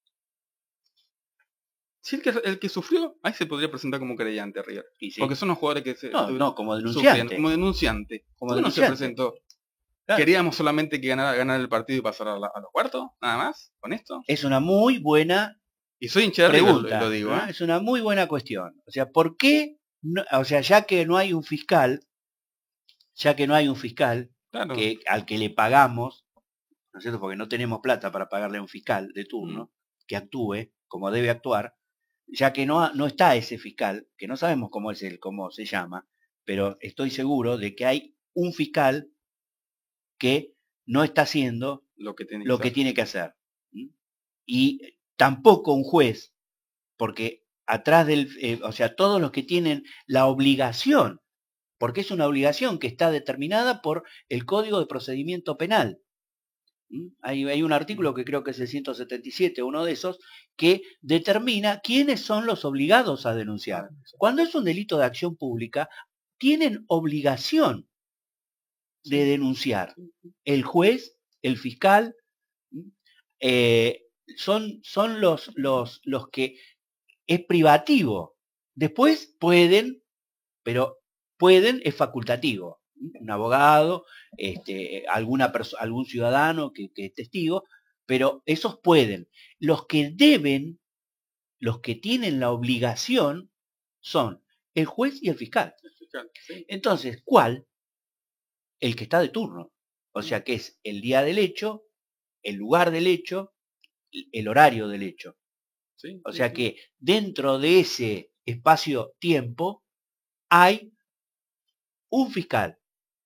Si el que, el que sufrió, ahí se podría presentar como creyente River. Y sí. Porque son los jugadores que se No, sufren no, como denunciante. como denunciante. Como ¿Por qué no se denunciante. presentó? Claro. Queríamos solamente que ganara, ganar el partido y pasar a, la, a los cuartos, nada más, con esto. Es una muy buena Y soy hincha de River, pregunta, lo, lo digo, ¿no? ¿eh? Es una muy buena cuestión. O sea, ¿por qué? No, o sea, ya que no hay un fiscal, ya que no hay un fiscal Claro. que, al que le pagamos, ¿no es cierto? Porque no tenemos plata para pagarle a un fiscal de turno Mm. que actúe como debe actuar, ya que no, no está ese fiscal, que no sabemos cómo es él, cómo se llama, pero estoy seguro de que hay un fiscal que no está haciendo Lo que tiene que lo que hacer. tiene que hacer. ¿Mm? Y tampoco un juez, porque atrás del, eh, o sea, todos los que tienen la obligación, porque es una obligación que está determinada por el Código de Procedimiento Penal. ¿Mm? Hay, hay un artículo que creo que es el ciento setenta y siete, uno de esos, que determina quiénes son los obligados a denunciar. Cuando es un delito de acción pública, tienen obligación de denunciar. El juez, el fiscal, eh, son, son los, los, los que es privativo. Después pueden, pero pueden es facultativo. Un abogado, este, alguna perso- algún ciudadano que, que es testigo, pero esos pueden. Los que deben, los que tienen la obligación, son el juez y el fiscal. Sí. Entonces, ¿cuál? El que está de turno. O sea que es el día del hecho, el lugar del hecho, el horario del hecho. Sí, O sí, sea sí. que dentro de ese espacio-tiempo hay un fiscal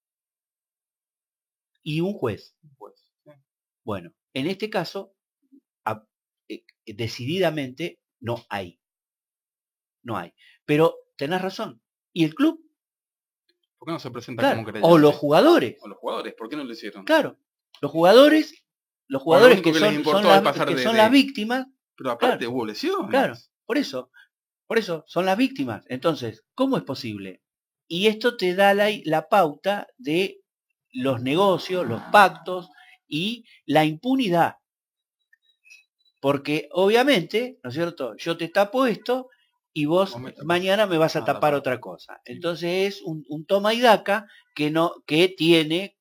y un juez. Pues, sí. Bueno, en este caso, a- eh, decididamente no hay. No hay. Pero tenés razón. ¿Y el club? ¿Por qué no se presenta Claro. como querellante? O los jugadores. O los jugadores, ¿por qué no lo hicieron? Claro. Los jugadores, los O lo jugadores único que, que les son, importó son es las, pasar que de- son de- las víctimas. Pero aparte Claro. hubo lesiones. Claro, por eso. Por eso, son las víctimas. Entonces, ¿cómo es posible? Y esto te da la, la pauta de los negocios, los pactos y la impunidad. Porque obviamente, ¿no es cierto? Yo te tapo esto y vos Vos me tapás. mañana me vas a Ah, tapar tapar. otra cosa. Entonces es un, un toma y daca que, no, que tiene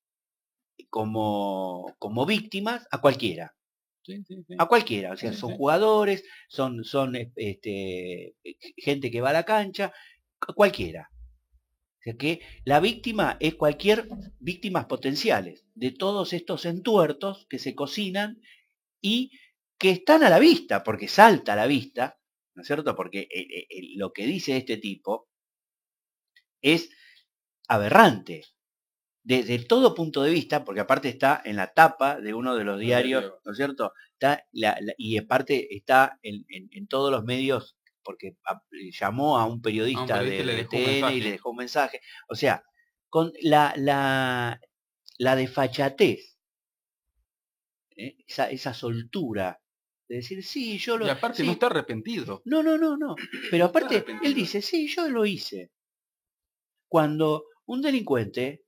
como, como víctimas a cualquiera. Sí, sí, sí. A cualquiera, o sea, Sí, son sí. jugadores, son, son este, gente que va a la cancha, a cualquiera. O sea que la víctima es cualquier víctimas potenciales de todos estos entuertos que se cocinan y que están a la vista, porque salta a la vista, ¿no es cierto? Porque eh, eh, lo que dice este tipo es aberrante. Desde todo punto de vista, porque aparte está en la tapa de uno de los diarios, diario. ¿no es cierto? Está la- la- y aparte está en, en- en todos los medios, porque a- llamó a un periodista, A un periodista de, y le de dejó un T N y mensaje. le dejó un mensaje. O sea, con la, la, la desfachatez, ¿eh? esa, esa soltura de decir, sí, yo lo... Y aparte sí, no está arrepentido. no, no, no, no. Pero No está aparte, él arrepentido. dice, sí, yo lo hice. Cuando un delincuente,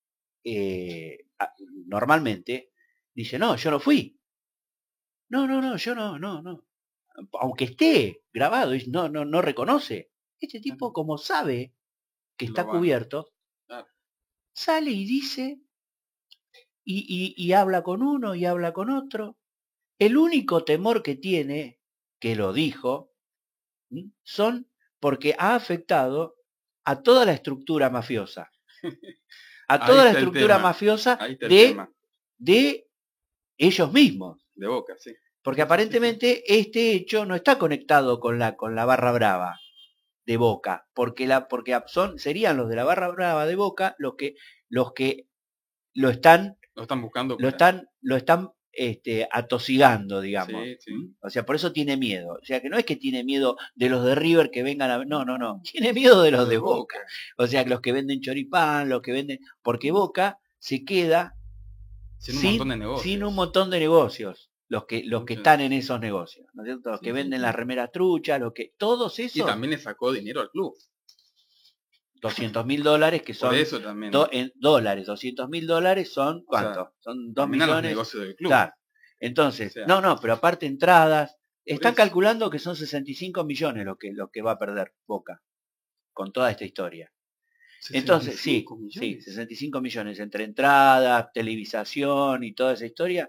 eh, a- normalmente, dice, no, yo no fui. No, no, no, yo no, no, no. Aunque esté grabado, y no, no, no reconoce. Este tipo, como sabe que Lo está va. cubierto, Claro. sale y dice, y, y, y habla con uno y habla con otro. El único temor que tiene, que lo dijo, ¿m? son porque ha afectado a toda la estructura mafiosa. A Ahí toda la está el estructura tema. mafiosa Ahí está el de, tema. de ellos mismos. De Boca, sí. Porque Sí, sí, sí, aparentemente este hecho no está conectado con la, con la barra brava de Boca, porque, la, porque son, serían los de la barra brava de Boca los que, los que lo están, Lo están buscando. lo para- están, lo están este, atosigando, digamos. Sí, sí. ¿Mm? O sea, por eso tiene miedo. O sea, que no es que tiene miedo de los de River que vengan a... No, no, no. Tiene miedo de los de Boca. O sea, que los que venden choripán, los que venden... Porque Boca se queda Sin un sin, montón de negocios. sin un montón de negocios. Los que, los que Muchos. están en esos negocios, ¿no es cierto? Los Sí, que sí, venden sí. las remeras truchas, los que... Todos esos... Y también le sacó dinero al club. doscientos mil dólares que son... Por eso también. do- en dólares, doscientos mil dólares son... O sea, ¿Cuánto? son dos También a los millones. negocios del club. Claro. Entonces, O sea, no, no, pero aparte entradas, están eso. calculando que son sesenta y cinco millones lo que, lo que va a perder Boca con toda esta historia. Entonces, sí, sí, sesenta y cinco millones entre entradas, televisación y toda esa historia.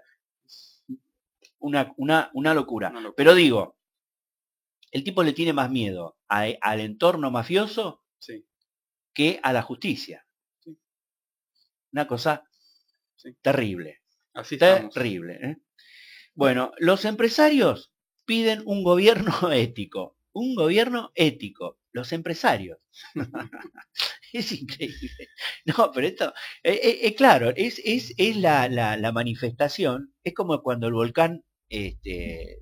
Una, una, una locura. Una locura. Pero digo, el tipo le tiene más miedo a, al entorno mafioso Sí. que a la justicia. Sí. Una cosa sí. terrible. Así terrible. ¿eh? Bueno, los empresarios piden un gobierno ético. Un gobierno ético. Los empresarios. Es increíble. No, pero esto, es eh, eh, claro, es, es, es la, la, la manifestación, es como cuando el volcán este,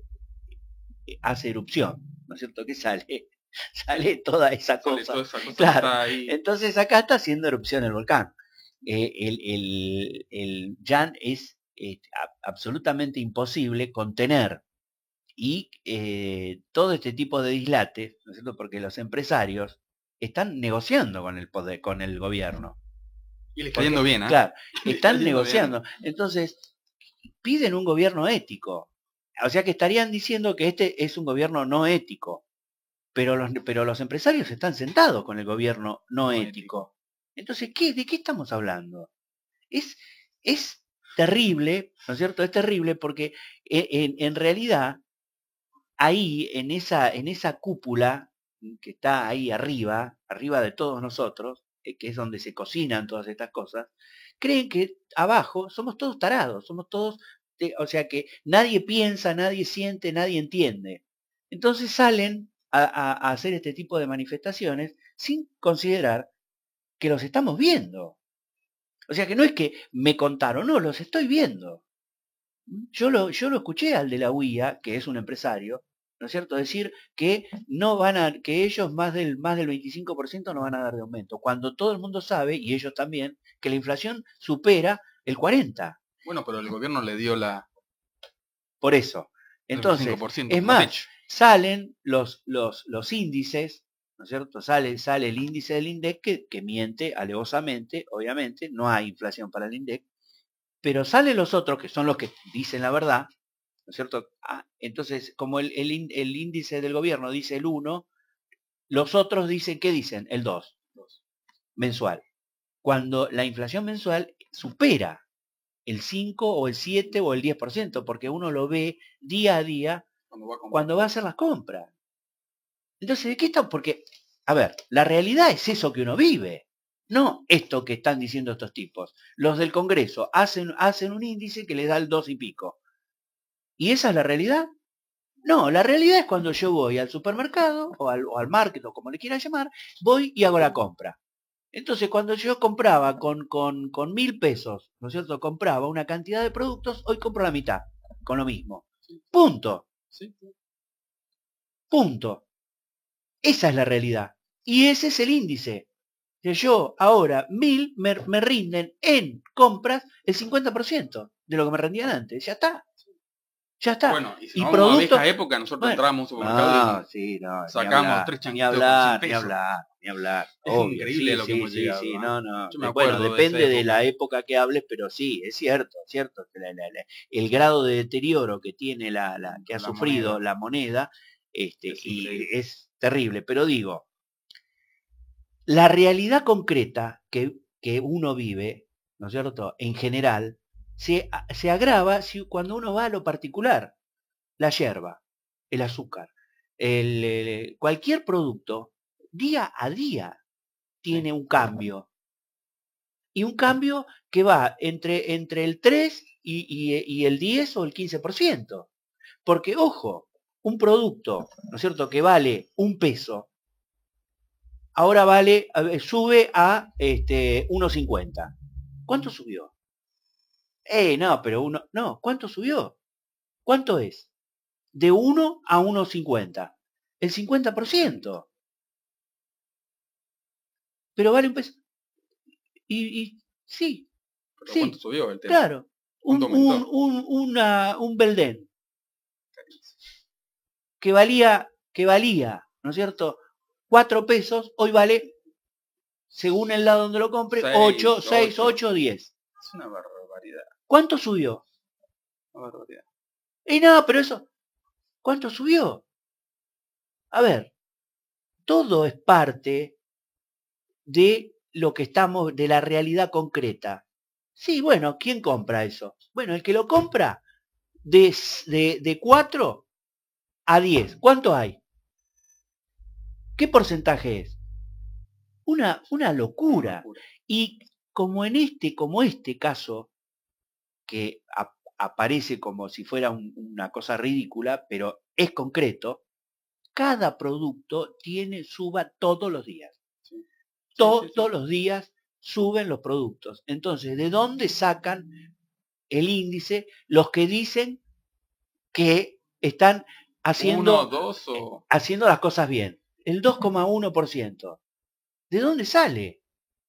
hace erupción, ¿no es cierto? Que sale, sale toda esa Sale cosa. toda esa cosa claro. está ahí. Entonces acá está haciendo erupción el volcán. Eh, el, el, el Jan es eh, a, absolutamente imposible contener. Y eh, todo este tipo de dislates, ¿no es cierto? Porque los empresarios están negociando con el poder, con el gobierno. Y le está yendo bien, ¿eh? Claro, están negociando. Bien. Entonces, piden un gobierno ético. O sea que estarían diciendo que este es un gobierno no ético. Pero los, pero los empresarios están sentados con el gobierno no, no ético. ético. Entonces, ¿qué, ¿de qué estamos hablando? Es, es terrible, ¿no es cierto? Es terrible porque en, en realidad ahí, en esa, en esa cúpula que está ahí arriba, arriba de todos nosotros, que es donde se cocinan todas estas cosas, creen que abajo somos todos tarados, somos todos, o sea que nadie piensa, nadie siente, nadie entiende. Entonces salen a, a, a hacer este tipo de manifestaciones sin considerar que los estamos viendo. O sea que no es que me contaron, no, los estoy viendo. Yo lo, yo lo escuché al de la U I A, que es un empresario, ¿no es cierto? Decir que no van a, que ellos más del, más del veinticinco por ciento no van a dar de aumento, cuando todo el mundo sabe, y ellos también, que la inflación supera el cuarenta por ciento. Bueno, pero el gobierno le dio la... Por eso. Entonces, veinticinco por ciento, es más, dicho. salen los, los, los índices, ¿no es cierto? Sale, sale el índice del INDEC que, que miente alevosamente, obviamente, no hay inflación para el INDEC, pero salen los otros, que son los que dicen la verdad, ¿no es cierto? Ah, entonces, como el, el, el índice del gobierno dice el uno, los otros dicen, ¿qué dicen? El dos, mensual. Cuando la inflación mensual supera el cinco o el siete o el diez por ciento, porque uno lo ve día a día cuando va a, cuando va a hacer las compras. Entonces, ¿de qué está? Porque, a ver, la realidad es eso que uno vive. No esto que están diciendo estos tipos. Los del Congreso hacen, hacen un índice que les da el dos y pico. ¿Y esa es la realidad? No, la realidad es cuando yo voy al supermercado o al, o al market o como le quieran llamar, voy y hago la compra. Entonces, cuando yo compraba con, con, con mil pesos, ¿no es cierto? Compraba una cantidad de productos, hoy compro la mitad, con lo mismo. Punto. Punto. Esa es la realidad. Y ese es el índice. Que yo ahora, mil, me, me rinden en compras el cincuenta por ciento de lo que me rendían antes. Ya está. Ya está. Bueno, y si y no producto... vamos a vieja época, nosotros bueno, entramos a un supermercado no, y sí, no, sacamos hablar, tres chanquitos ni hablar, por ni hablar, ni hablar. Es Obvio, increíble sí, lo que sí, hemos sí, llegado. Sí, ¿eh? no, no. Yo me bueno, acuerdo depende de, de la época que hables, pero sí, es cierto, es cierto. La, la, la, el grado de deterioro que tiene la, la que ha la sufrido moneda. la moneda, este, es y es terrible. Pero digo, la realidad concreta que, que uno vive, ¿no es cierto? En general, se, se agrava si, cuando uno va a lo particular. La yerba, el azúcar, el, el, cualquier producto, día a día tiene sí. un cambio. Y un cambio que va entre, entre el tres y, y, y el diez o el quince por ciento. Porque, ojo, un producto, ¿no es cierto?, que vale un peso, ahora vale, sube a este, uno cincuenta. ¿Cuánto subió? Eh, no, pero uno, no, ¿cuánto subió? ¿Cuánto es? De uno a uno cincuenta. El cincuenta por ciento. Pero vale un peso. Y, y sí. ¿Pero sí, cuánto subió el tema? Claro. Un, un, un, una, un Belden. Que valía, que valía, ¿no es cierto? Cuatro pesos, hoy vale, según el lado donde lo compre, ocho, seis, ocho, diez. Es una barbaridad. ¿Cuánto subió? Una barbaridad. Y no, pero eso, ¿cuánto subió? A ver, todo es parte de lo que estamos, de la realidad concreta. Sí, bueno, ¿quién compra eso? Bueno, el que lo compra de, de, de cuatro a diez. ¿Cuánto hay? ¿Qué porcentaje es? Una, una locura. Y como en este, como este caso, que a, aparece como si fuera un, una cosa ridícula, pero es concreto, cada producto tiene, suba todos los días. Sí. Todos Sí, sí, sí. los días suben los productos. Entonces, ¿de dónde sacan el índice los que dicen que están haciendo, Uno, dos o... haciendo las cosas bien? El dos coma uno por ciento. ¿De dónde sale?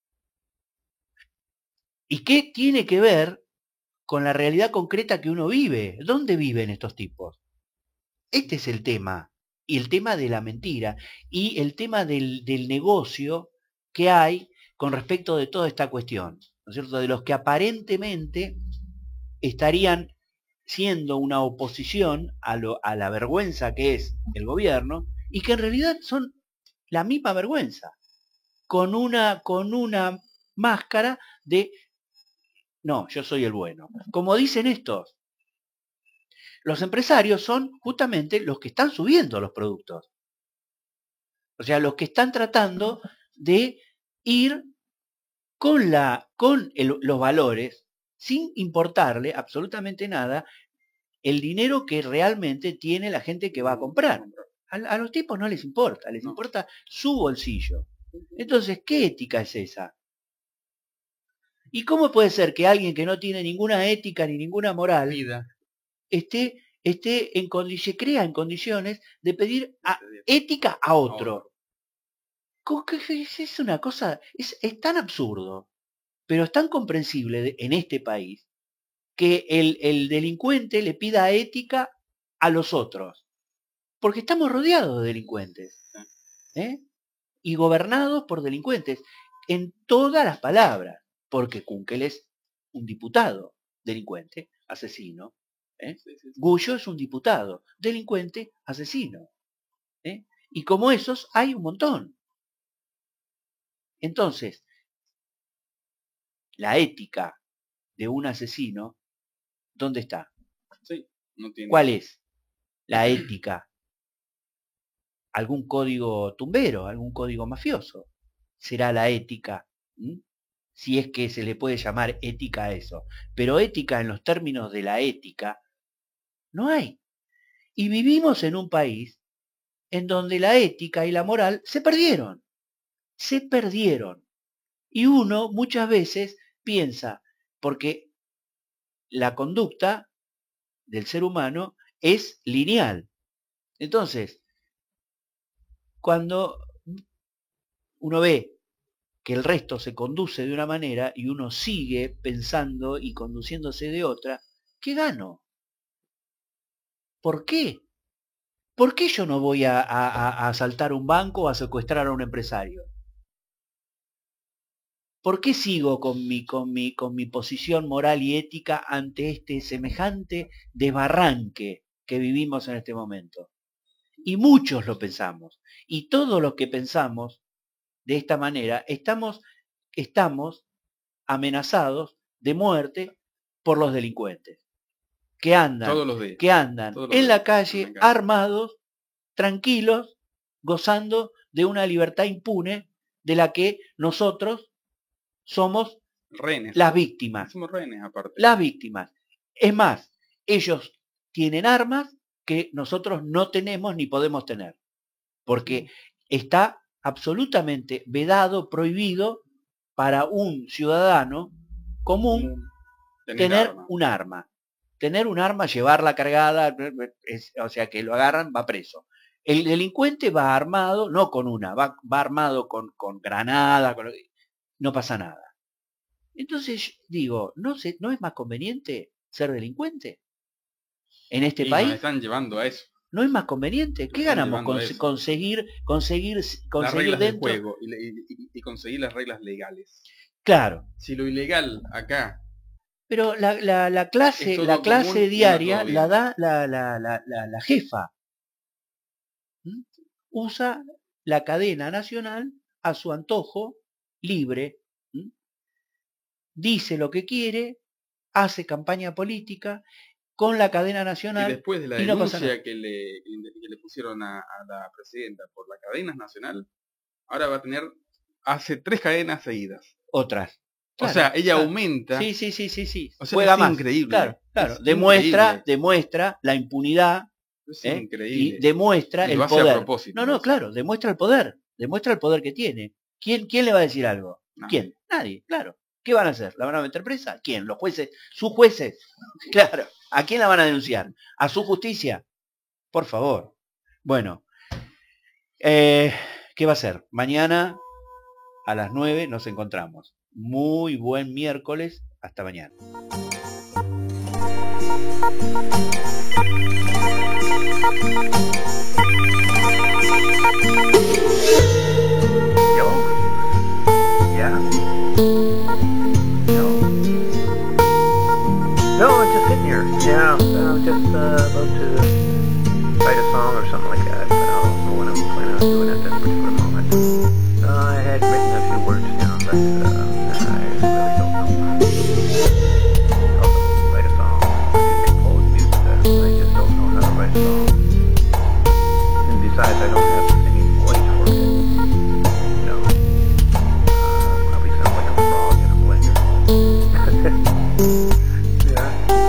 ¿Y qué tiene que ver con la realidad concreta que uno vive? ¿Dónde viven estos tipos? Este es el tema. Y el tema de la mentira. Y el tema del, del negocio que hay con respecto de toda esta cuestión. ¿No es cierto? De los que aparentemente estarían siendo una oposición a, lo, a la vergüenza que es el gobierno, y que en realidad son la misma vergüenza, con una, con una máscara de, no, yo soy el bueno. Como dicen estos, los empresarios son justamente los que están subiendo los productos. O sea, los que están tratando de ir con, la, con el, los valores, sin importarle absolutamente nada, el dinero que realmente tiene la gente que va a comprar. A, a los tipos no les importa, les No. importa su bolsillo. Entonces, ¿qué ética es esa? ¿Y cómo puede ser que alguien que no tiene ninguna ética ni ninguna moral Vida. esté, esté en se crea en condiciones de pedir a, ética a otro? ¿Cómo que es una cosa, es, es tan absurdo, pero es tan comprensible de, en este país, que el, el delincuente le pida ética a los otros. Porque estamos rodeados de delincuentes. ¿eh? Y gobernados por delincuentes. En todas las palabras. Porque Kunkel es un diputado delincuente, asesino. ¿eh? Sí, sí, sí. Gullo es un diputado delincuente, asesino. ¿eh? Y como esos hay un montón. Entonces, la ética de un asesino, ¿dónde está? Sí, no tiene... ¿Cuál es la ética? ¿Algún código tumbero, algún código mafioso? Será la ética, ¿m? Si es que se le puede llamar ética a eso. Pero ética en los términos de la ética no hay. Y vivimos en un país en donde la ética y la moral se perdieron. Se perdieron. Y uno muchas veces piensa, porque la conducta del ser humano es lineal. Entonces, cuando uno ve que el resto se conduce de una manera y uno sigue pensando y conduciéndose de otra, ¿qué gano? ¿Por qué? ¿Por qué yo no voy a, a, a asaltar un banco o a secuestrar a un empresario? ¿Por qué sigo con mi, con mi, con mi posición moral y ética ante este semejante desbarranque que vivimos en este momento? Y muchos lo pensamos. Y todos los que pensamos de esta manera, estamos, estamos amenazados de muerte por los delincuentes, que andan, Todos los días. que andan Todos los en días. la calle, En la calle. armados, tranquilos, gozando de una libertad impune de la que nosotros somos Rehenes. las víctimas. Somos rehenes aparte. Las víctimas. Es más, ellos tienen armas que nosotros no tenemos ni podemos tener, porque está absolutamente vedado, prohibido para un ciudadano común Tener, tener arma. un arma. Tener un arma, llevarla cargada, es, o sea que lo agarran, va preso. El delincuente va armado, no con una, va, va armado con, con granada, con, no pasa nada. Entonces digo, ¿no, se, ¿no es más conveniente ser delincuente en este Y país? nos están llevando a eso. ¿No es más conveniente? ¿Qué ganamos con eso. conseguir, conseguir, Las conseguir reglas dentro? del juego y, y, y conseguir las reglas legales. Claro. Si lo ilegal acá. Pero la, la, la clase, la clase común, diaria la da la, la, la, la, la jefa. ¿Mm? Usa la cadena nacional a su antojo libre, ¿m? Dice lo que quiere, hace campaña política con la cadena nacional. Y después de la y no pasa nada. denuncia que, le, que le pusieron a, a la presidenta por la cadena nacional, ahora va a tener, hace tres cadenas seguidas. Otras. Claro, o sea, ella claro. aumenta. Sí, sí, sí, sí, sí. O sea, Juega es más. increíble. Claro, claro. Es Demuestra, increíble. demuestra la impunidad. Es ¿eh? increíble. Y demuestra y el lo hace a poder. propósito, No, no, eso. claro, demuestra el poder. Demuestra el poder que tiene. ¿Quién, quién le va a decir algo? No. ¿Quién? Nadie, claro. ¿Qué van a hacer? ¿La van a meter presa? ¿Quién? ¿Los jueces? ¿Sus jueces? Claro. ¿A quién la van a denunciar? ¿A su justicia? Por favor. Bueno. Eh, ¿Qué va a ser? Mañana a las nueve nos encontramos. Muy buen miércoles. Hasta mañana. Yo? Yeah? No? No, I'm just sitting here. Yeah, I'm just uh, about to write a song or something like that, but I don't know when I'm planning on doing it at this particular moment. Uh, I had written a few words down, but uh, I really don't know. I'll write a song. I can compose music. I just don't know how to write a song. And besides, I don't have the singing voice for it. You know, uh, probably sound like a frog in a blender. Yeah.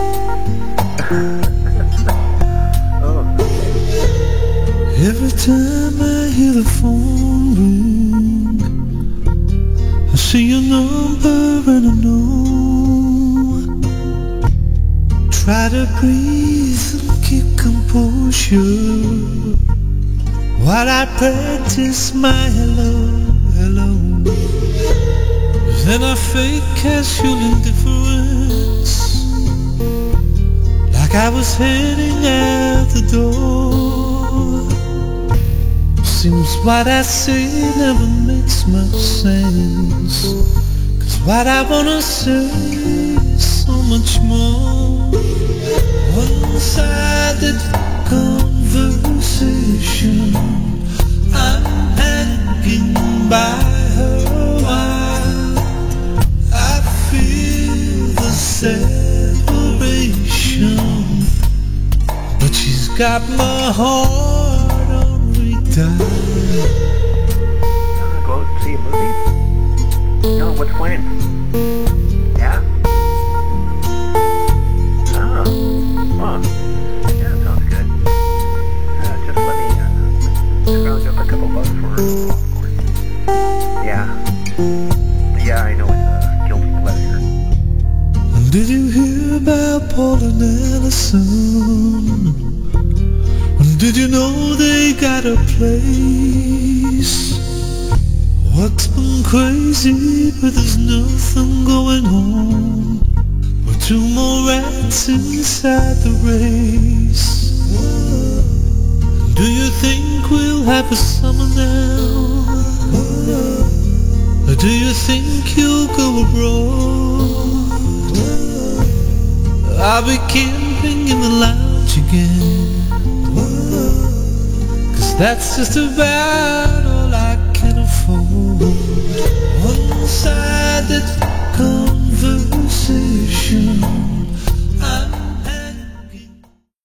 Oh. Every time I hear the phone ring, I see your number and I know. Try to breathe and keep composure while I practice my hello, hello. Then I fake casual indifference, like I was heading out the door. Seems what I say never makes much sense, 'cause what I wanna say is so much more. One-sided conversation, I'm hanging by her while I feel the separation, but she's got my heart on redial. Wanna go out and see a movie? No, what's playing? Yeah? Oh. Huh. Yeah, sounds good. Uh, just let me uh, scrounge up a couple bucks for popcorn. Yeah. Yeah, I know it's a guilty pleasure. Did you hear about Paul and Allison? Did you know they got a place? What's been crazy, but there's nothing going on. We're two more rats inside the race. Do you think we'll have a summer now? Or do you think you'll go abroad? I'll be camping in the lounge again, 'cause that's just about all I can afford. One-sided